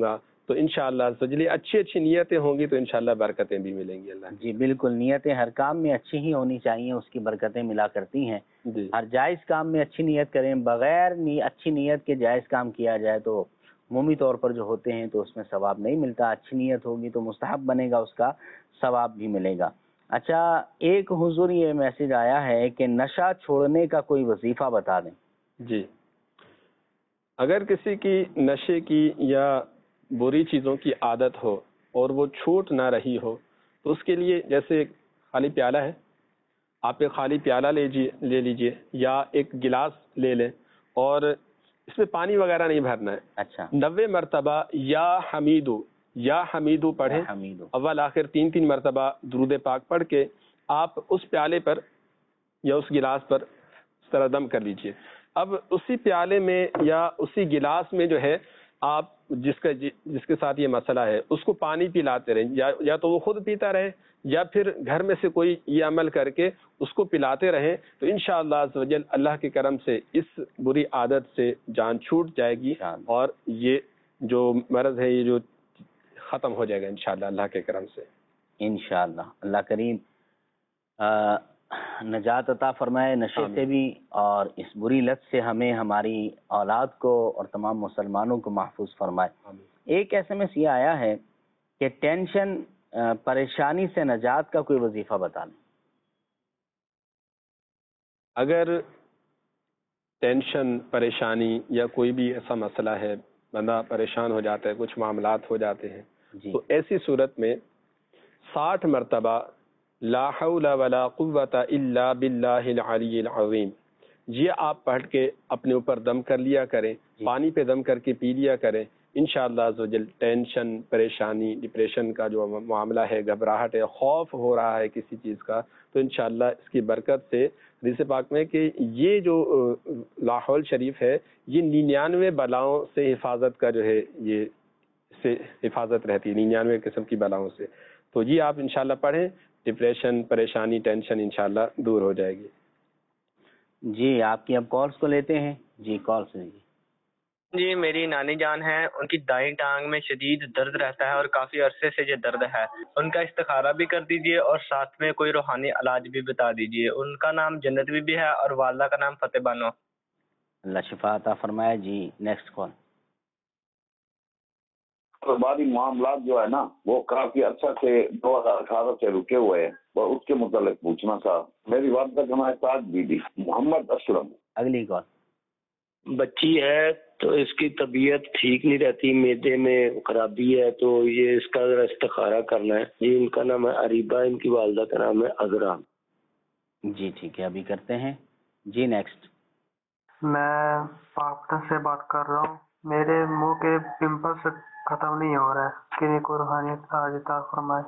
Speaker 5: تو انشاءاللہ سجلی اچھی اچھی نیتیں ہوں گی تو انشاءاللہ برکتیں بھی ملیں گی اللہ
Speaker 2: جی بالکل، نیتیں ہر کام میں اچھی ہی ہونی چاہیے، اس کی برکتیں ملا کرتی ہیں.
Speaker 5: جی
Speaker 2: ہر جائز کام میں اچھی نیت کریں، بغیر نی اچھی نیت کے جائز کام کیا جائے تو عمومی طور پر جو ہوتے ہیں تو اس میں ثواب نہیں ملتا. اچھی نیت ہوگی تو مستحب بنے گا، اس کا ثواب بھی ملے گا. اچھا، ایک حضور یہ میسج آیا ہے کہ نشہ چھوڑنے کا کوئی وظیفہ بتا دیں.
Speaker 5: جی، اگر کسی کی نشے کی یا بری چیزوں کی عادت ہو اور وہ چھوٹ نہ رہی ہو تو اس کے لیے جیسے خالی پیالہ ہے، آپ ایک خالی پیالہ لیجیے لے لیجئے یا ایک گلاس لے لیں اور اس میں پانی وغیرہ نہیں بھرنا ہے.
Speaker 2: اچھا،
Speaker 5: نوے مرتبہ یا حمیدو یا حمیدو پڑھیں،
Speaker 2: حمیدو
Speaker 5: اول آخر تین تین مرتبہ درود پاک پڑھ کے آپ اس پیالے پر یا اس گلاس پر اس طرح دم کر لیجئے. اب اسی پیالے میں یا اسی گلاس میں جو ہے آپ جس کا جس کے ساتھ یہ مسئلہ ہے اس کو پانی پلاتے رہیں، یا یا تو وہ خود پیتا رہے یا پھر گھر میں سے کوئی یہ عمل کر کے اس کو پلاتے رہیں، تو انشاءاللہ عز و جل اللہ کے کرم سے اس بری عادت سے جان چھوٹ جائے گی اور یہ جو مرض ہے یہ جو ختم ہو جائے گا انشاءاللہ اللہ کے کرم سے.
Speaker 2: انشاءاللہ اللہ کریم آ, نجات عطا فرمائے نشے سے بھی، اور اس بری لت سے ہمیں، ہماری اولاد کو اور تمام مسلمانوں کو محفوظ فرمائے. ایک ایس ایم ایس یہ آیا ہے کہ ٹینشن پریشانی سے نجات کا کوئی وظیفہ بتا لیں.
Speaker 5: اگر ٹینشن پریشانی یا کوئی بھی ایسا مسئلہ ہے، بندہ پریشان ہو جاتا ہے، کچھ معاملات ہو جاتے ہیں،
Speaker 2: جی.
Speaker 5: تو ایسی صورت میں ساٹھ مرتبہ لا حول ولا قوت الا باللہ العلی العظیم یہ آپ پڑھ کے اپنے اوپر دم کر لیا کریں، پانی پہ دم کر کے پی لیا کریں. انشاءاللہ عز و جل ٹینشن، پریشانی، ڈپریشن کا جو معاملہ ہے، گھبراہٹ ہے، خوف ہو رہا ہے کسی چیز کا، تو انشاءاللہ اس کی برکت سے حدیث پاک میں کہ یہ جو لا حول شریف ہے یہ ننانوے بلاؤں سے حفاظت کا جو ہے یہ سے حفاظت رہتی ہے، ننانوے قسم کی بلاؤں سے. تو یہ آپ انشاءاللہ پڑھیں، ڈپریشن، پریشانی، ٹینشن انشاءاللہ دور ہو جائے گی.
Speaker 2: جی آپ کی اب کالز کو لیتے ہیں. جی کال سے.
Speaker 15: جی میری نانی جان ہیں، ان کی دائیں ٹانگ میں شدید درد رہتا ہے اور کافی عرصے سے یہ درد ہے. ان کا استخارہ بھی کر دیجئے اور ساتھ میں کوئی روحانی علاج بھی بتا دیجئے. ان کا نام جنت بی بی ہے اور والدہ کا نام فتح بانو.
Speaker 2: اللہ شفا عطا فرمائے. جی نیکسٹ کال.
Speaker 16: کاروباری معاملات جو ہے نا وہ کافی اچھا سے دو ہزار اٹھارہ سے رکے ہوئے ہیں اور اس کے متعلق پوچھنا تھا. میری والدہ کا نام تاج بی بی محمد اسلم.
Speaker 2: اگلی کال.
Speaker 17: بچی ہے تو اس کی طبیعت ٹھیک نہیں رہتی، معدے میں خرابی ہے، تو یہ اس کا ذرا استخارہ کرنا ہے. جی ان کا نام ہے اریبا، ان کی والدہ کا نام ہے عذرا.
Speaker 2: جی ٹھیک ہے ابھی کرتے ہیں. جی نیکسٹ.
Speaker 18: میں پاپتا سے بات کر رہا ہوں. میرے منہ کے پمپل سے ختم نہیں ہو رہا ہے، کہ کو روحانیت آج عطا فرمائے.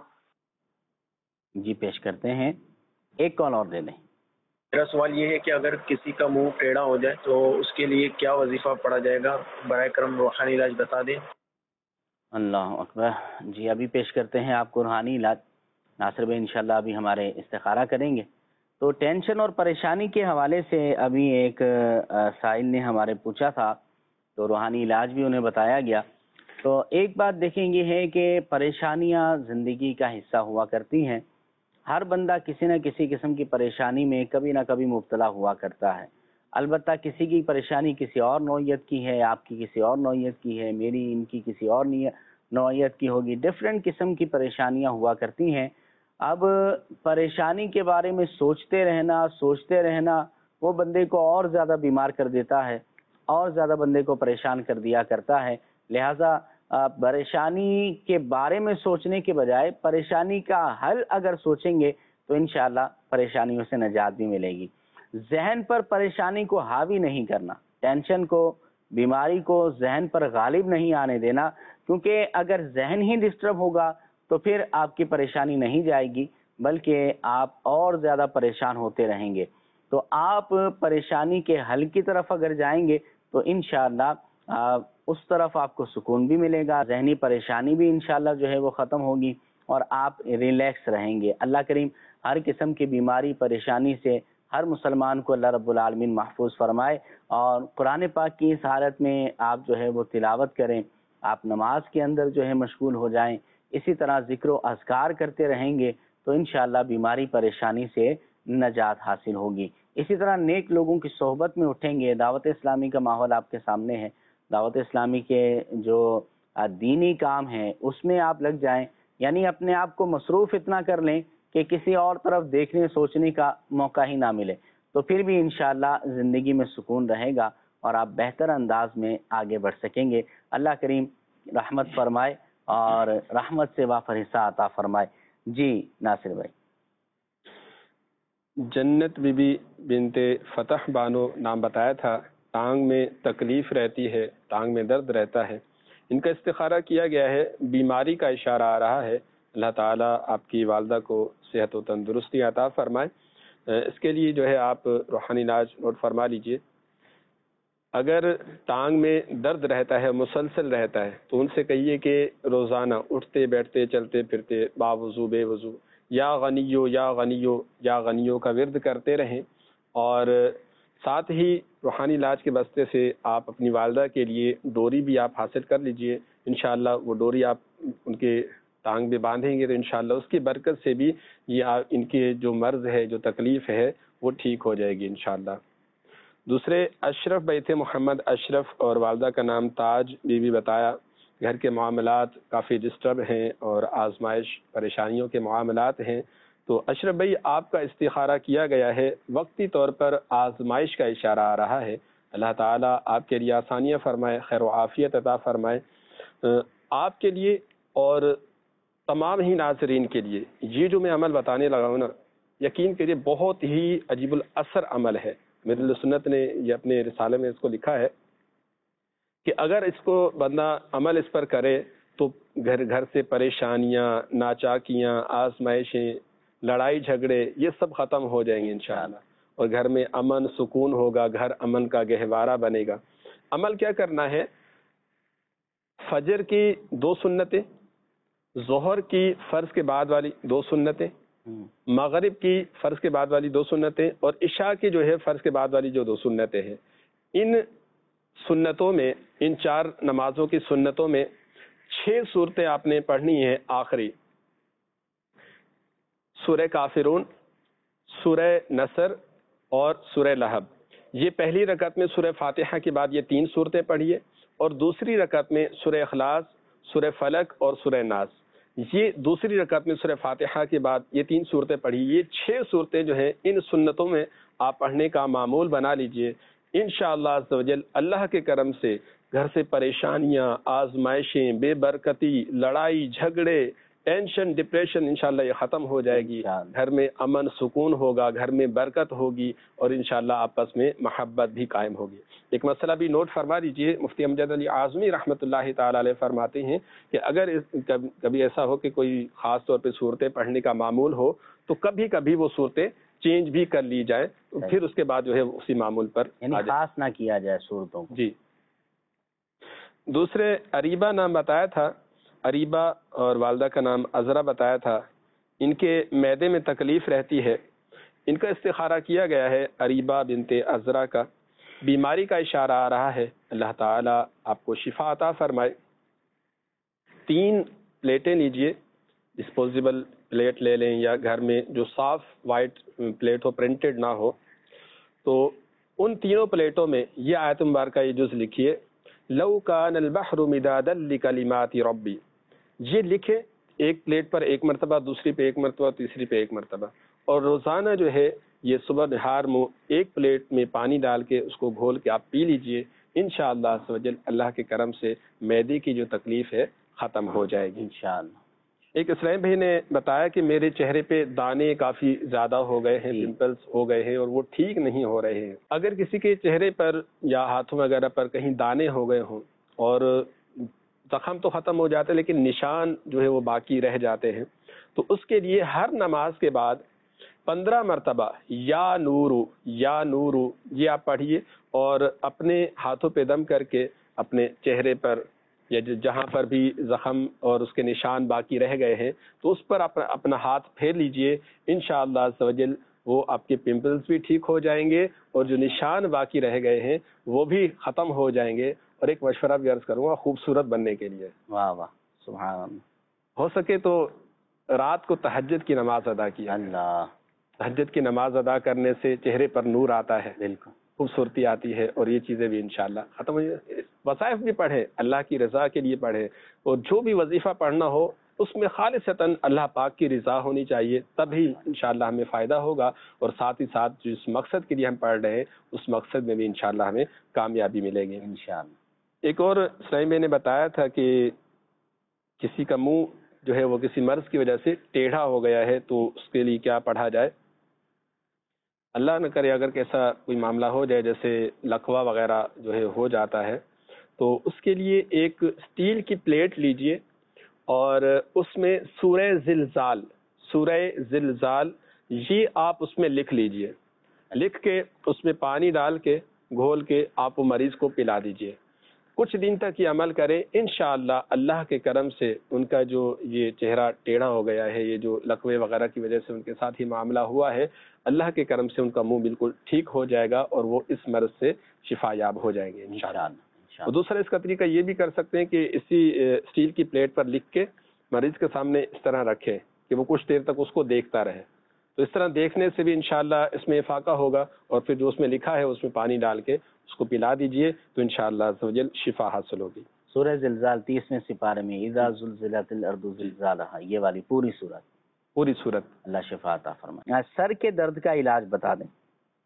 Speaker 2: جی پیش کرتے ہیں. ایک کال اور دے دیں.
Speaker 15: میرا سوال یہ ہے کہ اگر کسی کا منہ ٹیڑھا ہو جائے تو اس کے لیے کیا وظیفہ پڑھا جائے گا؟ برائے کرم روحانی علاج بتا دیں.
Speaker 2: اللہ اکبر. جی ابھی پیش کرتے ہیں آپ کو روحانی علاج. ناصر بھائی انشاءاللہ ابھی ہمارے استخارہ کریں گے. تو ٹینشن اور پریشانی کے حوالے سے ابھی ایک سائل نے ہمارے پوچھا تھا تو روحانی علاج بھی انہیں بتایا گیا. تو ایک بات دیکھیں یہ ہے کہ پریشانیاں زندگی کا حصہ ہوا کرتی ہیں. ہر بندہ کسی نہ کسی قسم کی پریشانی میں کبھی نہ کبھی مبتلا ہوا کرتا ہے. البتہ کسی کی پریشانی کسی اور نوعیت کی ہے، آپ کی کسی اور نوعیت کی ہے، میری ان کی کسی اور نوعیت کی ہوگی. ڈفرینٹ قسم کی پریشانیاں ہوا کرتی ہیں. اب پریشانی کے بارے میں سوچتے رہنا سوچتے رہنا وہ بندے کو اور زیادہ بیمار کر دیتا ہے، اور زیادہ بندے کو پریشان کر دیا کرتا ہے. لہٰذا پریشانی کے بارے میں سوچنے کے بجائے پریشانی کا حل اگر سوچیں گے تو انشاءاللہ پریشانیوں سے نجات بھی ملے گی. ذہن پر پریشانی کو حاوی نہیں کرنا، ٹینشن کو، بیماری کو ذہن پر غالب نہیں آنے دینا، کیونکہ اگر ذہن ہی ڈسٹرب ہوگا تو پھر آپ کی پریشانی نہیں جائے گی بلکہ آپ اور زیادہ پریشان ہوتے رہیں گے. تو آپ پریشانی کے حل کی طرف اگر جائیں گے تو انشاءاللہ اس طرف آپ کو سکون بھی ملے گا، ذہنی پریشانی بھی انشاءاللہ جو ہے وہ ختم ہوگی اور آپ ریلیکس رہیں گے. اللہ کریم ہر قسم کی بیماری پریشانی سے ہر مسلمان کو اللہ رب العالمین محفوظ فرمائے. اور قرآن پاک کی اس حالت میں آپ جو ہے وہ تلاوت کریں، آپ نماز کے اندر جو ہے مشغول ہو جائیں، اسی طرح ذکر و اذکار کرتے رہیں گے تو انشاءاللہ بیماری پریشانی سے نجات حاصل ہوگی۔ اسی طرح نیک لوگوں کی صحبت میں اٹھیں گے۔ دعوت اسلامی کا ماحول آپ کے سامنے ہے، دعوت اسلامی کے جو دینی کام ہیں اس میں آپ لگ جائیں، یعنی اپنے آپ کو مصروف اتنا کر لیں کہ کسی اور طرف دیکھنے سوچنے کا موقع ہی نہ ملے، تو پھر بھی انشاءاللہ زندگی میں سکون رہے گا اور آپ بہتر انداز میں آگے بڑھ سکیں گے۔ اللہ کریم رحمت فرمائے اور رحمت سے وافر حصہ عطا فرمائے۔ جی ناصر بھائی۔
Speaker 5: جنت بی بی بنت فتح بانو نام بتایا تھا، ٹانگ میں تکلیف رہتی ہے، ٹانگ میں درد رہتا ہے، ان کا استخارہ کیا گیا ہے، بیماری کا اشارہ آ رہا ہے، اللہ تعالیٰ آپ کی والدہ کو صحت و تندرستی عطا فرمائے۔ اس کے لیے جو ہے آپ روحانی علاج نوٹ فرما لیجئے۔ اگر ٹانگ میں درد رہتا ہے، مسلسل رہتا ہے، تو ان سے کہیے کہ روزانہ اٹھتے بیٹھتے چلتے پھرتے باوضو بے وضو یا غنیو یا غنیو یا غنیو کا ورد کرتے رہیں، اور ساتھ ہی روحانی علاج کے واسطے سے آپ اپنی والدہ کے لیے ڈوری بھی آپ حاصل کر لیجئے۔ انشاءاللہ وہ ڈوری آپ ان کے ٹانگ میں باندھیں گے تو انشاءاللہ اس کی برکت سے بھی یہ ان کے جو مرض ہے، جو تکلیف ہے، وہ ٹھیک ہو جائے گی انشاءاللہ۔ دوسرے اشرف بھائی تھے، محمد اشرف، اور والدہ کا نام تاج بی بی بتایا۔ گھر کے معاملات کافی ڈسٹرب ہیں اور آزمائش پریشانیوں کے معاملات ہیں، تو اشرف بھائی آپ کا استخارہ کیا گیا ہے، وقتی طور پر آزمائش کا اشارہ آ رہا ہے، اللہ تعالیٰ آپ کے لیے آسانیاں فرمائے، خیر و عافیت عطا فرمائے آپ کے لیے اور تمام ہی ناظرین کے لیے۔ یہ جو میں عمل بتانے لگا ہوں نا، یقین کریے بہت ہی عجیب الاثر عمل ہے۔ میرے سنت نے یہ اپنے رسالے میں اس کو لکھا ہے کہ اگر اس کو بندہ عمل اس پر کرے تو گھر گھر سے پریشانیاں، ناچاکیاں، آزمائشیں، لڑائی جھگڑے، یہ سب ختم ہو جائیں گے انشاءاللہ، اور گھر میں امن سکون ہوگا، گھر امن کا گہوارہ بنے گا۔ عمل کیا کرنا ہے؟ فجر کی دو سنتیں، ظہر کی فرض کے بعد والی دو سنتیں، مغرب کی فرض کے بعد والی دو سنتیں، اور عشاء کی جو ہے فرض کے بعد والی جو دو سنتیں ہیں، ان سنتوں میں، ان چار نمازوں کی سنتوں میں چھ صورتیں آپ نے پڑھنی ہیں۔ آخری سورہ کافرون، سورہ نصر اور سورہ لہب۔ یہ پہلی رکعت میں سورہ فاتحہ کے بعد یہ تین صورتیں پڑھیے، اور دوسری رکعت میں سورہ اخلاص، سورہ فلق اور سورہ ناس۔ یہ دوسری رکعت میں سورہ فاتحہ کے بعد یہ تین صورتیں پڑھی۔ یہ چھ صورتیں جو ہیں ان سنتوں میں آپ پڑھنے کا معمول بنا لیجئے۔ انشاءاللہ عز و جل اللہ کے کرم سے گھر سے پریشانیاں، آزمائشیں، بے برکتی، لڑائی جھگڑے، ٹینشن، ڈپریشن انشاءاللہ یہ ختم ہو جائے گی۔ گھر میں امن سکون ہوگا، گھر میں برکت ہوگی، اور انشاءاللہ آپس میں محبت بھی قائم ہوگی۔ ایک مسئلہ بھی نوٹ فرما لیجئے، مفتی امجد علی اعظمی رحمۃ اللہ تعالی علیہ فرماتے ہیں کہ اگر کبھی ایسا ہو کہ کوئی خاص طور پہ صورتیں پڑھنے کا معمول ہو تو کبھی کبھی وہ صورتیں چینج بھی کر لی جائیں، پھر اس کے بعد جو ہے اسی معمول پر
Speaker 2: یعنی خاص نہ کیا جائے صورتوں کو۔
Speaker 5: جی۔ دوسرے اریبہ نام بتایا تھا، اریبہ اور والدہ کا نام عذرا بتایا تھا، ان کے معدے میں تکلیف رہتی ہے، ان کا استخارہ کیا گیا ہے اریبہ بنت عذرا کا، بیماری کا اشارہ آ رہا ہے، اللہ تعالیٰ آپ کو شفا عطا فرمائے۔ تین پلیٹیں لیجئے، ڈسپوزیبل پلیٹ لے لیں یا گھر میں جو صاف وائٹ پلیٹ ہو، پرنٹڈ نہ ہو، تو ان تینوں پلیٹوں میں یہ آیت مبارکہ یہ جز لکھیے، لو کان البحر مدادا لکلمات ربی۔ یہ لکھیں ایک پلیٹ پر ایک مرتبہ، دوسری پہ ایک مرتبہ، تیسری پہ ایک مرتبہ، اور روزانہ جو ہے یہ صبح نہار منہ ایک پلیٹ میں پانی ڈال کے اس کو گھول کے آپ پی لیجئے۔ انشاءاللہ عز و جل اللہ کے کرم سے معدے کی جو تکلیف ہے ختم ہو جائے گی انشاءاللہ۔ ایک اسلام بھائی نے بتایا کہ میرے چہرے پہ دانے کافی زیادہ ہو گئے ہیں، پمپلز ہو گئے ہیں اور وہ ٹھیک نہیں ہو رہے ہیں۔ اگر کسی کے چہرے پر یا ہاتھوں وغیرہ پر کہیں دانے ہو گئے ہوں اور زخم تو ختم ہو جاتے لیکن نشان جو ہے وہ باقی رہ جاتے ہیں، تو اس کے لیے ہر نماز کے بعد پندرہ مرتبہ یا نورو یا نورو یہ آپ پڑھیے، اور اپنے ہاتھوں پہ دم کر کے اپنے چہرے پر یا جہاں پر بھی زخم اور اس کے نشان باقی رہ گئے ہیں تو اس پر اپنا اپنا ہاتھ پھیر لیجئے۔ انشاءاللہ عز و جل وہ آپ کے پمپلز بھی ٹھیک ہو جائیں گے اور جو نشان باقی رہ گئے ہیں وہ بھی ختم ہو جائیں گے. اور ایک مشورہ بھی عرض کروں گا خوبصورت بننے کے لیے.
Speaker 2: واہ واہ سبحان اللہ.
Speaker 5: ہو سکے تو رات کو تہجد کی نماز ادا کیا.
Speaker 2: اللہ.
Speaker 5: تہجد کی نماز ادا کرنے سے چہرے پر نور آتا ہے,
Speaker 2: بالکل
Speaker 5: خوبصورتی آتی ہے, اور یہ چیزیں بھی انشاءاللہ ختم ہو جائیں. وظائف بھی پڑھیں, اللہ کی رضا کے لیے پڑھیں, اور جو بھی وظیفہ پڑھنا ہو اس میں خالصتاً اللہ پاک کی رضا ہونی چاہیے, تبھی انشاءاللہ ہمیں فائدہ ہوگا. اور ساتھ ہی ساتھ جس مقصد کے لیے ہم پڑھ رہے ہیں اس مقصد میں بھی انشاءاللہ ہمیں کامیابی ملے گی انشاءاللہ. ایک اور اسلامی میں نے بتایا تھا کہ کسی کا منہ جو ہے وہ کسی مرض کی وجہ سے ٹیڑھا ہو گیا ہے, تو اس کے لیے کیا پڑھا جائے. اللہ نہ کرے اگر کیسا کوئی معاملہ ہو جائے جیسے لکوا وغیرہ جو ہے ہو جاتا ہے, تو اس کے لیے ایک اسٹیل کی پلیٹ لیجئے اور اس میں سورہ زلزال سورہ زلزال یہ آپ اس میں لکھ لیجئے. لکھ کے اس میں پانی ڈال کے گھول کے آپ وہ مریض کو پلا دیجئے. کچھ دن تک یہ عمل کریں, انشاءاللہ اللہ کے کرم سے ان کا جو یہ چہرہ ٹیڑھا ہو گیا ہے, یہ جو لکوے وغیرہ کی وجہ سے ان کے ساتھ ہی معاملہ ہوا ہے, اللہ کے کرم سے ان کا منہ بالکل ٹھیک ہو جائے گا اور وہ اس مرض سے شفا یاب ہو جائیں گے انشاءاللہ. اور دوسرا اس کا طریقہ یہ بھی کر سکتے ہیں کہ اسی اسٹیل کی پلیٹ پر لکھ کے مریض کے سامنے اس طرح رکھیں کہ وہ کچھ دیر تک اس کو دیکھتا رہے. تو اس طرح دیکھنے سے بھی انشاءاللہ اس میں افاقہ ہوگا, اور پھر جو اس میں لکھا ہے اس میں پانی ڈال کے اس کو پلا دیجئے, تو انشاءاللہ عز و جل شفا حاصل ہوگی.
Speaker 2: سورہ زلزال تیسویں سپارے میں اذا زلزلت الارض زلزالها, یہ والی پوری صورت
Speaker 5: پوری صورت
Speaker 2: اللہ شفا عطا فرمائے. سر کے درد کا علاج بتا دیں.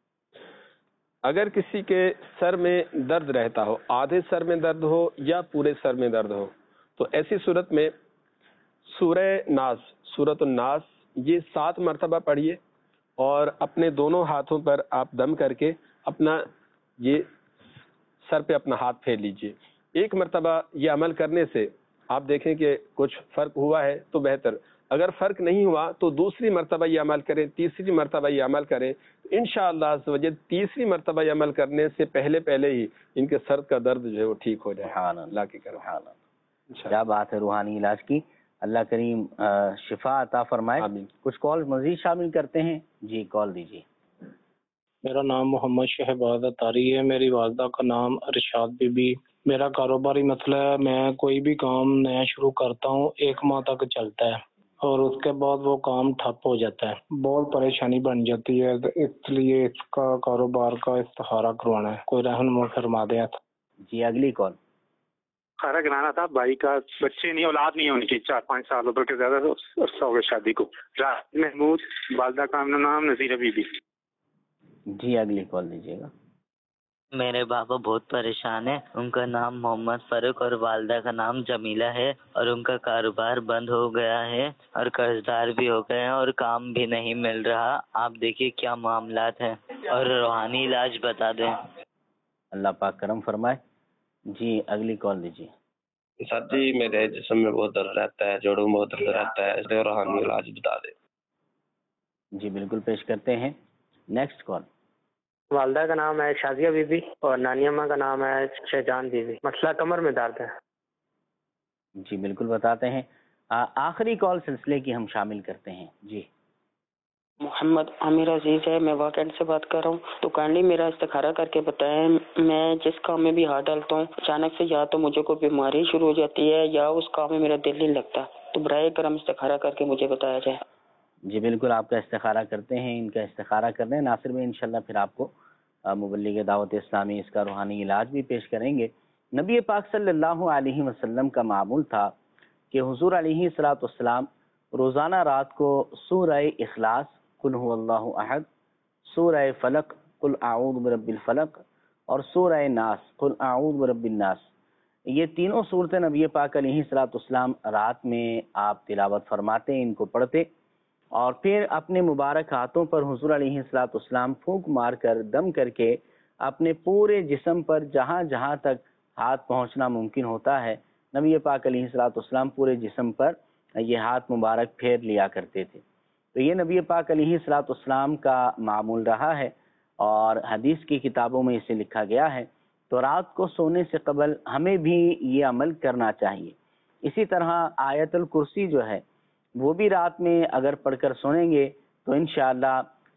Speaker 5: اگر کسی کے سر میں درد رہتا ہو, آدھے سر میں درد ہو یا پورے سر میں درد ہو, تو ایسی صورت میں سورہ ناس سورۃ الناس یہ سات مرتبہ پڑھیے, اور اپنے دونوں ہاتھوں پر آپ دم کر کے اپنا یہ سر پہ اپنا ہاتھ پھیر لیجئے. ایک مرتبہ یہ عمل کرنے سے آپ دیکھیں کہ کچھ فرق ہوا ہے تو بہتر, اگر فرق نہیں ہوا تو دوسری مرتبہ یہ عمل کریں, تیسری مرتبہ یہ عمل کریں. انشاءاللہ عز و جل تیسری مرتبہ یہ عمل کرنے سے پہلے پہلے ہی ان کے سر کا درد جو ہے وہ ٹھیک ہو جائے. اللہ کی کرم.
Speaker 2: کیا بات ہے روحانی علاج کی, اللہ کریم شفا عطا فرمائے. کچھ کال مزید شامل کرتے ہیں. جی کال دیجیے.
Speaker 12: میرا نام محمد شہباز اتاری ہے, میری والدہ کا نام ارشاد بی بی. میرا کاروباری مسئلہ ہے, میں کوئی بھی کام نیا شروع کرتا ہوں ایک ماہ تک چلتا ہے اور اس کے بعد وہ کام ٹھپ ہو جاتا ہے, بہت پریشانی بن جاتی ہے, اس لیے اس کا کاروبار کا استخارہ کروانا ہے, کوئی رہنما فرما دیں.
Speaker 2: جی اگلی کال.
Speaker 19: خارا کرانا تھا, بھائی کا بچے نہیں, اولاد نہیں ہونی چاہیے, چار پانچ سال بلکہ زیادہ عرصہ ہو گیا شادی کو. راحت محمود, والدہ کا نام نذیرہ بی بی.
Speaker 2: جی اگلی کال دیجیے گا.
Speaker 20: میرے بابا بہت پریشان ہے, ان کا نام محمد فاروق اور والدہ کا نام جمیلہ ہے, اور ان کا کاروبار بند ہو گیا ہے اور قرض دار بھی ہو گئے ہیں اور کام بھی نہیں مل رہا. آپ دیکھیے کیا معاملات ہیں اور روحانی علاج بتا دیں.
Speaker 2: اللہ پاک کرم فرمائے. جی اگلی کال دیجیے.
Speaker 21: سر جی میرے جسم میں بہت درد رہتا ہے, جوڑوں میں بہت درد رہتا ہے, اس لیے روحانی علاج بتا دیں.
Speaker 2: جی بالکل پیش کرتے ہیں. Next call.
Speaker 22: والدہ کا نام ہے شازیہ بی بی اور نانی اماں کا نام ہے شہجان بی بی. مسئلہ کمر میں درد ہے.
Speaker 2: جی بالکل بتاتے ہیں. آ, آخری کال سلسلے کی ہم شامل کرتے ہیں. جی
Speaker 23: محمد عامر عزیز ہے, میں واقعات سے بات کر رہا ہوں, تو کائنڈلی میرا استخارہ کر کے بتائیں. میں جس کام میں بھی ہاتھ ڈالتا ہوں اچانک سے یا تو مجھے کوئی بیماری شروع ہو جاتی ہے یا اس کام میں میرا دل نہیں لگتا, تو برائے کرم استخارہ کر کے مجھے بتایا جائے.
Speaker 2: جی بالکل آپ کا استخارہ کرتے ہیں, ان کا استخارہ کرنے ہیں. ناصر میں انشاءاللہ پھر آپ کو مبلغ دعوت اسلامی اس کا روحانی علاج بھی پیش کریں گے. نبی پاک صلی اللہ علیہ وسلم کا معمول تھا کہ حضور علیہ الصلوۃ والسلام روزانہ رات کو سورہ اخلاص قل هو اللہ احد, سورہ فلق قل اعوذ برب الفلق اور سورہ ناس قل اعوذ برب الناس, یہ تینوں صورتیں نبی پاک علیہ الصلوۃ والسلام رات میں آپ تلاوت فرماتے, ان کو پڑھتے, اور پھر اپنے مبارک ہاتھوں پر حضور علیہ الصلوۃ والسلام پھونک مار کر دم کر کے اپنے پورے جسم پر جہاں جہاں تک ہاتھ پہنچنا ممکن ہوتا ہے نبی پاک علیہ الصلوۃ والسلام پورے جسم پر یہ ہاتھ مبارک پھیر لیا کرتے تھے. تو یہ نبی پاک علیہ الصلوۃ والسلام کا معمول رہا ہے اور حدیث کی کتابوں میں اسے لکھا گیا ہے. تو رات کو سونے سے قبل ہمیں بھی یہ عمل کرنا چاہیے. اسی طرح آیت الکرسی جو ہے وہ بھی رات میں اگر پڑھ کر سوئیں گے تو انشاءاللہ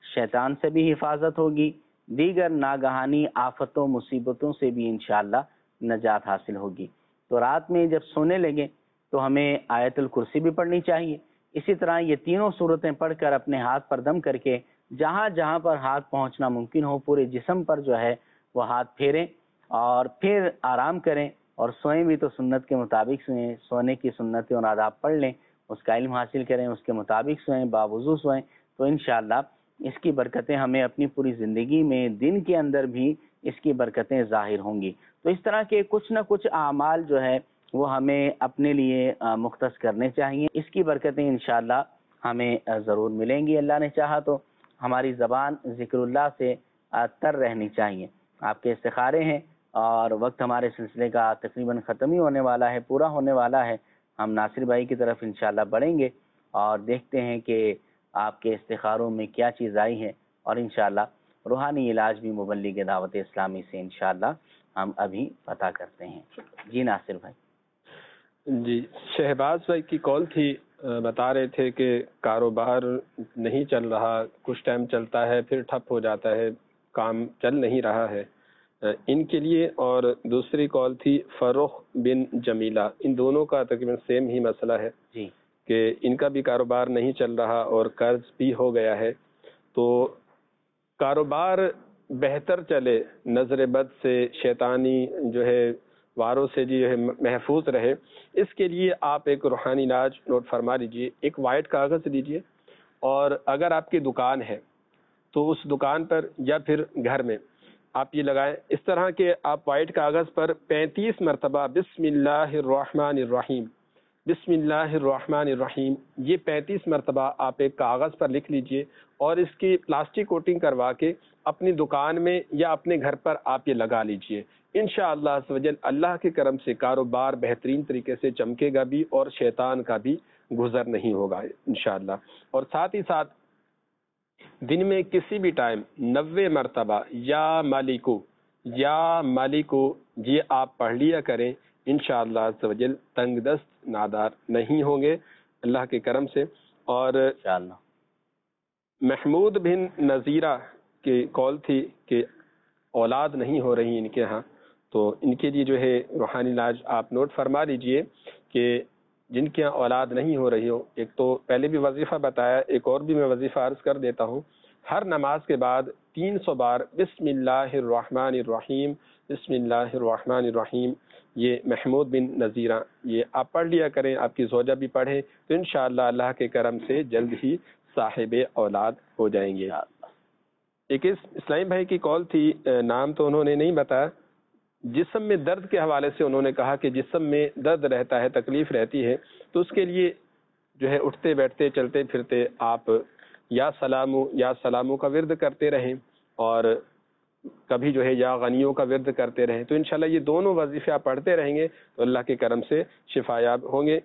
Speaker 2: शैतान से भी हिफाजत होगी, दीगर नागहानी आफतों मुसीबतों से भी इंशाअल्लाह नजात हासिल होगी। तो रात में जब सोने लगे तो हमें आयतुल कुर्सी भी पढ़नी चाहिए। इसी तरह ये तीनों सूरतें पढ़कर अपने हाथ पर दम करके जहाँ जहाँ पर हाथ पहुँचना मुमकिन हो पूरे जिस्म पर जो है वो हाथ फेरें और फिर आराम करें, और सोएं भी तो सुन्नत के मुताबिक सोएं, सोने की सुन्नतें और आदाब पढ़ लें, उसका इल्म हासिल करें, उसके मुताबिक सोएं, बावुज़ू सोएं, तो इंशाअल्लाह इसकी बरकतें हमें अपनी पूरी ज़िंदगी में दिन के अंदर भी इसकी बरकतें ज़ाहिर होंगी। तो इस तरह के कुछ न कुछ आमाल जो है वो हमें अपने लिए मुख्तस करने चाहिए। इसकी बरकतें इंशाअल्लाह हमें ज़रूर मिलेंगी। अल्लाह ने चाहा तो हमारी ज़बान ज़िक्रुल्लाह से तर रहनी चाहिए। आपके इस्तिखारे हैं और वक्त हमारे सिलसिले का तकरीबन ख़त्म ही होने वाला है, पूरा होने वाला है। हम नासिर भाई की तरफ इंशाअल्लाह बढ़ेंगे और देखते हैं कि आपके इस्तिखारों में क्या चीज़ आई है, और इंशाअल्लाह रूहानी इलाज भी मुबल्लिग दावत इस्लामी से इंशाअल्लाह हम अभी पता करते हैं। जी नासिर भाई।
Speaker 5: जी, शहबाज भाई की कॉल थी, बता रहे थे कि कारोबार नहीं चल रहा, कुछ टाइम चलता है फिर ठप हो जाता है, काम चल नहीं रहा है इनके लिए। और दूसरी कॉल थी फरोख बिन जमीला, इन दोनों का तकरीबन सेम ही मसला है
Speaker 2: जी
Speaker 5: कि इनका भी कारोबार नहीं चल रहा और कर्ज भी हो गया है। तो कारोबार बेहतर चले, नजर बद से, शैतानी जो है वारों से जो है महफूज रहे, इसके लिए आप एक रूहानी इलाज नोट फरमा लीजिए। एक वाइट कागज़ लीजिए और अगर आपकी दुकान है तो उस दुकान पर या फिर घर में आप ये लगाएं, इस तरह के आप वाइट कागज़ पर पैंतीस मरतबा बिस्मिल्लाहिर्रहमानिर्रहीम बिस्मिल्लाहिर्रहमानिर्रहीम ये पैंतीस मरतबा आप एक कागज़ पर लिख लीजिए और इसकी प्लास्टिक कोटिंग करवा के अपनी दुकान में या अपने घर पर आप ये लगा लीजिए। इंशाअल्लाह अज़्ज़वजल अल्लाह के करम से कारोबार बेहतरीन तरीके से चमकेगा भी और शैतान का भी गुजर नहीं होगा इंशाअल्लाह। और साथ ही साथ दिन में किसी भी टाइम नब्बे मरतबा या मालिको या मालिको ये आप पढ़ लिया करें। इंशाअल्लाह अज़्ज़वजल तंगदस्त नादार नहीं होंगे अल्लाह के करम से। और महमूद बिन नज़ीरा की कॉल थी कि औलाद नहीं हो रही इनके यहाँ, तो इनके लिए जो है रूहानी इलाज आप नोट फरमा लीजिए कि जिनके यहाँ औलाद नहीं हो रही हो, एक तो पहले भी वजीफ़ा बताया, एक और भी मैं वजीफ़ा अर्ज़ कर देता हूँ। हर नमाज के बाद तीन सौ बार बिस्मिल्लाहिर्रहमानिर्रहीम बिस्मिल्लाहिर्रहमानिर्रहीम ये महमूद बिन नज़ीरा ये आप पढ़ लिया करें, आपकी ज़ौजा भी पढ़े, तो इंशाअल्लाह अल्लाह के करम से जल्द ही साहिब औलाद हो जाएंगे। एक इस इस्लाम भाई की कॉल थी, नाम तो उन्होंने नहीं बताया। जिस्म में दर्द के हवाले से उन्होंने कहा कि जिस्म में दर्द रहता है, तकलीफ़ रहती है, तो उसके लिए जो है उठते बैठते चलते फिरते आप या सलामु या सलामु का विर्द करते रहें और कभी जो है या गनियों का विर्द करते रहें। तो इंशाल्लाह ये दोनों वजीफ़े आप पढ़ते रहेंगे तो अल्लाह के करम से शिफायाब होंगे।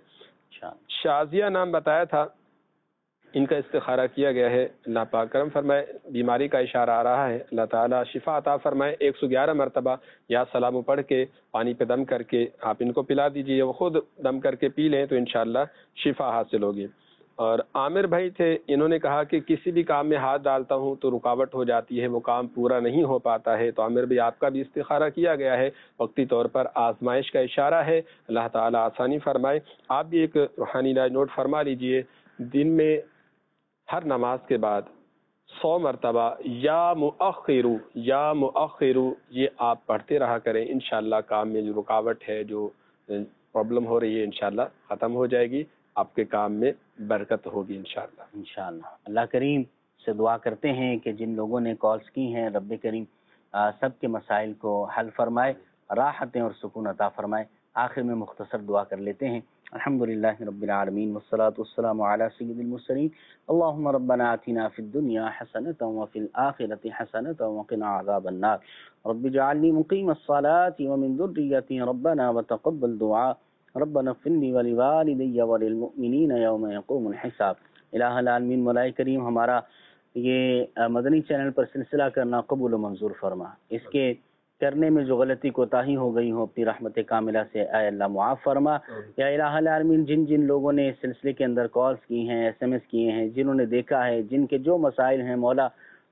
Speaker 5: शाजिया नाम बताया था, इनका इस्तिखारा किया गया है। अल्लाह पाक करम फरमाए, बीमारी का इशारा आ रहा है, अल्लाह ताला शिफा अता फरमाए। एक सौ ग्यारह मरतबा या सलाम पढ़ के पानी पे दम करके आप इनको पिला दीजिए, वो खुद दम करके पी लें तो इंशाअल्लाह शिफा हासिल होगी। और आमिर भाई थे, इन्होंने कहा कि किसी भी काम में हाथ डालता हूँ तो रुकावट हो जाती है, वो काम पूरा नहीं हो पाता है। तो आमिर भाई आपका भी इस्तिखारा किया गया है, वक्ती तौर पर आजमाइश का इशारा है, अल्लाह ताला आसानी फरमाए। आप भी एक रूहानी इलाज नोट फरमा लीजिए। दिन में हर नमाज के बाद सौ मरतबा या मुअख्खिरु या मुअख्खिरु ये आप पढ़ते रहा करें। इंशाअल्लाह काम में जो रुकावट है, जो प्रॉब्लम हो रही है, इंशाअल्लाह ख़त्म हो जाएगी, आपके काम में बरकत होगी इंशाअल्लाह।
Speaker 2: इंशाअल्लाह अल्लाह करीम से दुआ करते हैं कि जिन लोगों ने कॉल्स की हैं रब्बे करीम सब के मसाइल को हल फरमाए, राहतें और सुकून अता फरमाए। आखिर में मुख्तसर दुआ कर लेते हैं। अल्हम्दुलिल्लाहि रब्बिल आलमीन वस्सलातु वस्सलामु अला सय्यिदिल मुरसलीन अल्लाहुम्मा रब्बना आतिना फिद दुनिया हसनतन व फिल आखिरति हसनतन व क़िना अज़ाबन नार रब्बि जअलनी मुक़ीमस सलाति व मिन ज़ुर्रिय्यति रब्बना व तक़ब्बल दुआ रब्बना इग़फ़िरली व लिवालिदैया व लिलमुमिनीना यौम यक़ूमुल हिसाब। इलाहुल आलमीन मौलाए करीम हमारा ये मदनी चैनल पर सिलसिला करना कबूल व मंजूर फरमा। इसके करने में जो गलती कोताही हो गई हो अपनी रहमत कामिला से आय अल्लाह मुआफ़ फरमा। या इलाहुल आलमीन जिन जिन लोगों ने इस सिलसिले के अंदर कॉल्स की हैं, एसएमएस किए हैं, जिन्होंने देखा है, जिनके जो मसाइल हैं मौला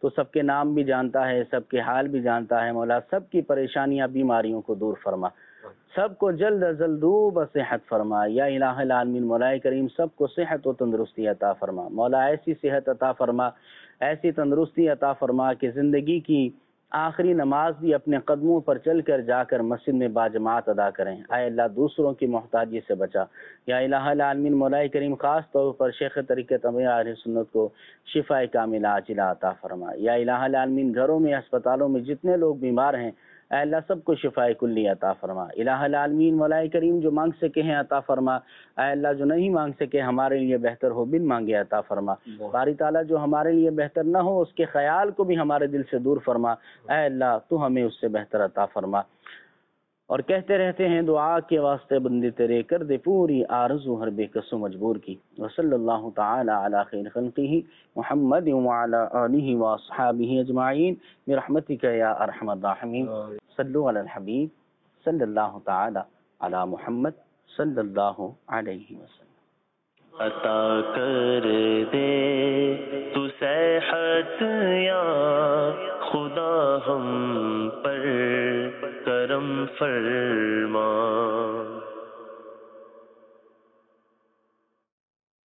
Speaker 2: تو سب کے نام بھی جانتا ہے، سب کے حال بھی جانتا ہے مولا، سب کی پریشانیاں بیماریوں کو دور فرما، سب کو جلد از جلد صحت فرما یا الہ العالمین، مولا کریم سب کو صحت و تندرستی عطا فرما مولا، ایسی صحت عطا فرما، ایسی تندرستی عطا فرما کہ زندگی کی آخری نماز بھی اپنے قدموں پر چل کر جا کر مسجد میں باجماعت ادا کریں۔ اے اللہ دوسروں کی محتاجی سے بچا یا الہ العالمین، مولا کریم خاص طور پر شیخ طریقت امیر اہل سنت کو شفاء کاملہ عاجلہ عطا فرما یا الہ العالمین، گھروں میں اسپتالوں میں جتنے لوگ بیمار ہیں اے اللہ سب کو شفاء کلی عطا فرما الہ العالمین، مولا کریم جو مانگ سکے ہیں عطا فرما، اے اللہ جو نہیں مانگ سکے ہمارے لیے بہتر ہو بن مانگے عطا فرما، باری تعالیٰ جو ہمارے لیے بہتر نہ ہو اس کے خیال کو بھی ہمارے دل سے دور فرما، اے اللہ تو ہمیں اس سے بہتر عطا فرما۔ اور کہتے رہتے ہیں دعا کے واسطے بندے تیرے، کر دے پوری آرزو ہر بے کس و مجبور کی۔ وصلی اللہ تعالی علی خیر خلقہ محمد وعلی آلہ واصحابہ اجمعین برحمتک یا ارحم الراحمین۔ صلو علی الحبیب صلی اللہ تعالی علی محمد صلی اللہ علیہ وسلم۔
Speaker 1: عطا کر دے